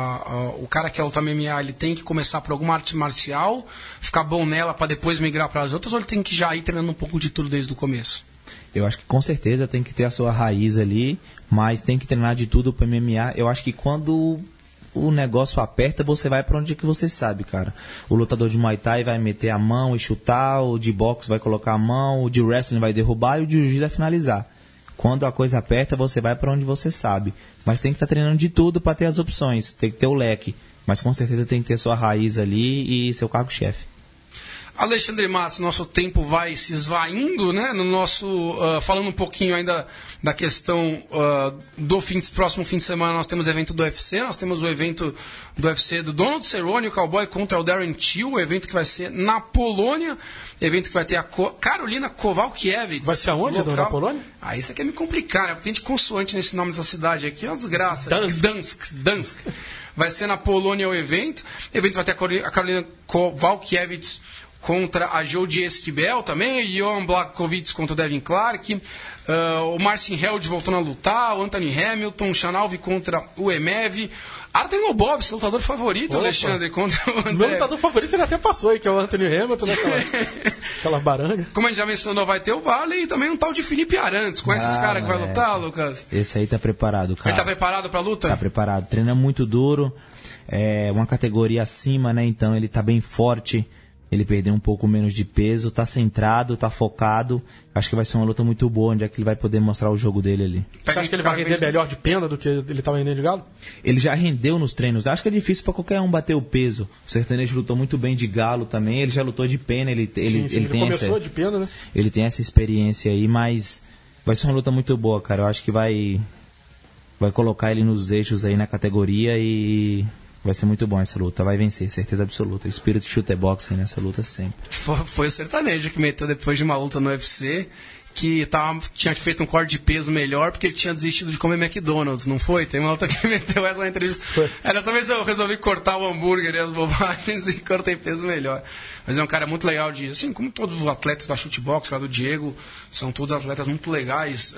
o cara que quer lutar MMA, ele tem que começar por alguma arte marcial, ficar bom nela para depois migrar para as outras, ou ele tem que já ir treinando um pouco de tudo desde o começo? Eu acho que com certeza tem que ter a sua raiz ali, mas tem que treinar de tudo para MMA. Eu acho que quando o negócio aperta, você vai para onde que você sabe, cara. O lutador de Muay Thai vai meter a mão e chutar, o de boxe vai colocar a mão, o de wrestling vai derrubar e o de jiu-jitsu vai finalizar. Quando a coisa aperta, você vai para onde você sabe. Mas tem que estar treinando de tudo para ter as opções. Tem que ter o leque. Mas com certeza tem que ter sua raiz ali e seu cargo-chefe. Alexandre Matos, nosso tempo vai se esvaindo, né? Falando um pouquinho ainda da questão do próximo fim de semana, nós temos evento do UFC, nós temos o evento do UFC do Donald Cerrone, o Cowboy, contra o Darren Till, o evento que vai ser na Polônia, evento que vai ter a Karolina Kowalkiewicz. Vai ser aonde, na Polônia? Isso aqui é me complicar, né? Porque tem de consoante nesse nome dessa cidade aqui, é uma desgraça. Dansk. Vai ser na Polônia o evento vai ter a Karolina Kowalkiewicz contra a Jodie Esquibel também, o Jan Blachowicz contra o Devin Clark, o Marcin Held voltando a lutar, o Anthony Hamilton, o Shanalvi contra o Emev, Artem Lobov, seu lutador favorito, Alexandre, contra o André. Meu lutador favorito ele até passou aí, que é o Anthony Hamilton, aquela baranga. Como a gente já mencionou, vai ter o Vale e também um tal de Felipe Arantes. Conhece esse cara que vai lutar, Lucas? Esse aí tá preparado, cara. Ele tá preparado pra luta? Tá preparado, treina muito duro, uma categoria acima, né, então ele tá bem forte. Ele perdeu um pouco menos de peso, tá centrado, tá focado. Acho que vai ser uma luta muito boa, onde é que ele vai poder mostrar o jogo dele ali. Você acha que ele vai render melhor de pena do que ele estava rendendo de galo? Ele já rendeu nos treinos. Acho que é difícil para qualquer um bater o peso. O Sertanejo lutou muito bem de galo também. Ele já lutou de pena. Ele começou de pena, né? Ele tem essa experiência aí, mas vai ser uma luta muito boa, cara. Eu acho que vai colocar ele nos eixos aí na categoria e... vai ser muito bom essa luta, vai vencer, certeza absoluta. O espírito shooter boxing nessa luta sempre. Foi o Sertanejo que meteu depois de uma luta no UFC, que tinha feito um corte de peso melhor porque ele tinha desistido de comer McDonald's, não foi? Tem uma luta que meteu essa na entrevista. Talvez eu resolvi cortar o hambúrguer e as bobagens e cortei peso melhor. Mas é um cara muito legal assim, como todos os atletas da shootbox, lá do Diego, são todos atletas muito legais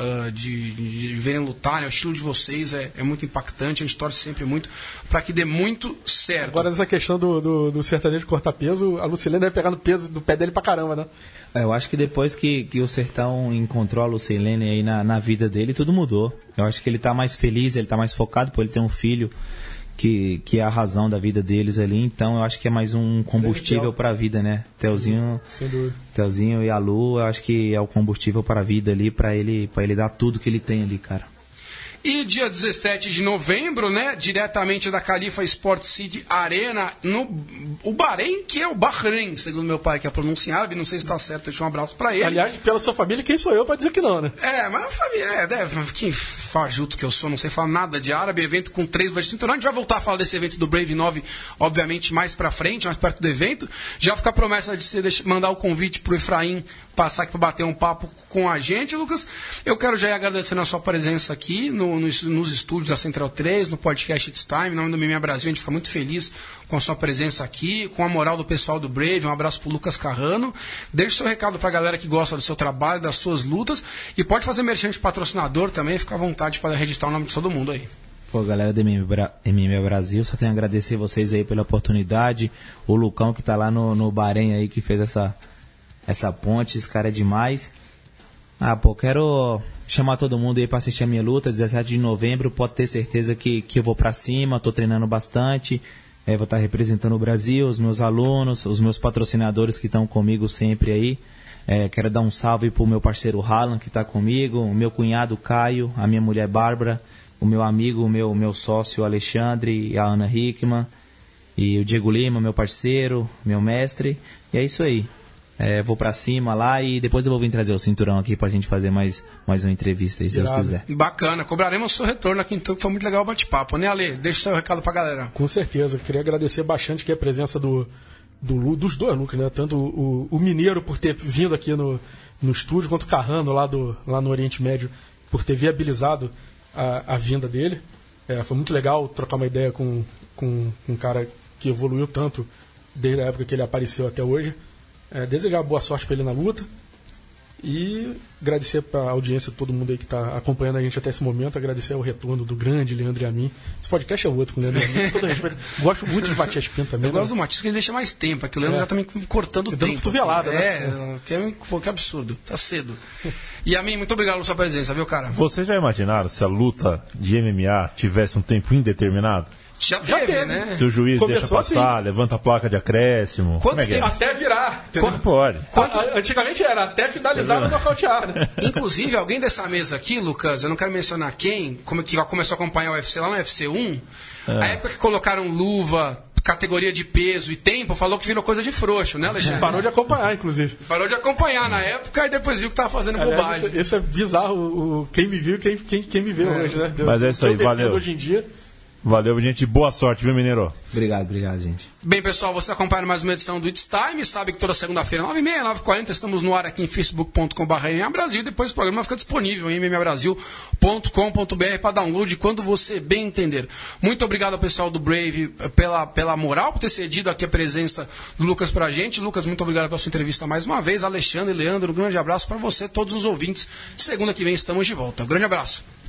de verem lutar, né? O estilo de vocês é muito impactante, a gente torce sempre muito para que dê muito certo. Agora, nessa questão do sertanejo cortar peso, a Lucilene vai pegar no peso do pé dele pra caramba, né? Eu acho que depois que o sertanejo Sertão encontrou a Lucilene aí na vida dele e tudo mudou. Eu acho que ele tá mais feliz, ele tá mais focado, por ele ter um filho que é a razão da vida deles ali. Então eu acho que é mais um combustível para a vida, né? Telzinho e a Lu, eu acho que é o combustível para a vida ali, para ele dar tudo que ele tem ali, cara. E dia 17 de novembro, né, diretamente da Khalifa Sport City Arena, o Bahrein, que é o Bahrein, segundo meu pai, que é a pronúncia em árabe, não sei se está certo, deixa um abraço para ele. Aliás, pela sua família, quem sou eu para dizer que não, né? Mas a família, que fajuto que eu sou, não sei falar nada de árabe, evento com 3 luvas de cinturão. A gente vai voltar a falar desse evento do Brave 9, obviamente, mais pra frente, mais perto do evento. Já fica a promessa de você mandar o convite pro Efraim passar aqui para bater um papo com a gente, Lucas. Eu quero já ir agradecendo a sua presença aqui nos estúdios da Central 3, no podcast It's Time, em nome do MMA Brasil. A gente fica muito feliz com a sua presença aqui, com a moral do pessoal do Brave. Um abraço pro Lucas Carrano. Deixe seu recado pra galera que gosta do seu trabalho, das suas lutas, e pode fazer merchan de patrocinador também, fica à vontade para registrar o nome de todo mundo aí. Pô, galera do MMA Brasil, só tenho a agradecer vocês aí pela oportunidade, o Lucão que tá lá no Bahrein aí, que fez essa ponte, esse cara é demais. Quero chamar todo mundo aí pra assistir a minha luta, 17 de novembro, pode ter certeza que eu vou pra cima, tô treinando bastante, vou estar representando o Brasil, os meus alunos, os meus patrocinadores que estão comigo sempre aí. Quero dar um salve pro meu parceiro Harlan, que tá comigo, o meu cunhado Caio, a minha mulher Bárbara, o meu amigo, o meu sócio Alexandre e a Ana Hickman, e o Diego Lima, meu parceiro, meu mestre, e é isso aí. Vou pra cima lá e depois eu vou vir trazer o cinturão aqui pra gente fazer mais uma entrevista aí, se Deus quiser. Bacana, cobraremos o seu retorno aqui então, que foi muito legal o bate-papo, né, Ale? Deixa o seu recado pra galera. Com certeza, queria agradecer bastante aqui a presença dos dois Lucas, né? Tanto o Mineiro por ter vindo aqui no estúdio, quanto o Carrano lá no Oriente Médio por ter viabilizado a vinda dele. Foi muito legal trocar uma ideia com um cara que evoluiu tanto desde a época que ele apareceu até hoje. Desejar boa sorte para ele na luta e agradecer para a audiência de todo mundo aí que está acompanhando a gente até esse momento, agradecer ao retorno do grande Leandro e a mim. Esse podcast é outro com o Leandro e a mim, com todo respeito. Gosto muito de Matias Pinto também. Eu gosto do Matias, que ele deixa mais tempo, que o Leandro já está me cortando o tempo. Cotovelada, né? Que absurdo, tá cedo. E a mim, muito obrigado pela sua presença, viu, cara? Vocês já imaginaram se a luta de MMA tivesse um tempo indeterminado? Já teve, né? Se o juiz Começou deixa passar, assim. Levanta a placa de acréscimo. Quanto tempo? Até virar. Quanto pode? Antigamente era até finalizar ou nocautear, né? Inclusive, alguém dessa mesa aqui, Lucas, eu não quero mencionar quem, que começou a acompanhar o UFC lá no UFC 1, a época que colocaram luva, categoria de peso e tempo, falou que virou coisa de frouxo, né, Alexandre? Parou de acompanhar, inclusive. Parou de acompanhar na época e depois viu que tava fazendo bobagem. Esse é bizarro, quem me viu e quem me vê hoje, né? Mas é isso aí, valeu. Hoje em dia. Valeu, gente. Boa sorte, viu, Mineiro? Obrigado, gente. Bem, pessoal, você acompanha mais uma edição do It's Time. Sabe que toda segunda-feira, 9h30, 9h40, estamos no ar aqui em facebook.com/MMA Brasil. E depois o programa fica disponível em mmabrasil.com.br para download quando você bem entender. Muito obrigado ao pessoal do Brave pela moral, por ter cedido aqui a presença do Lucas pra gente. Lucas, muito obrigado pela sua entrevista mais uma vez. Alexandre e Leandro, um grande abraço para você, todos os ouvintes. Segunda que vem estamos de volta. Um grande abraço.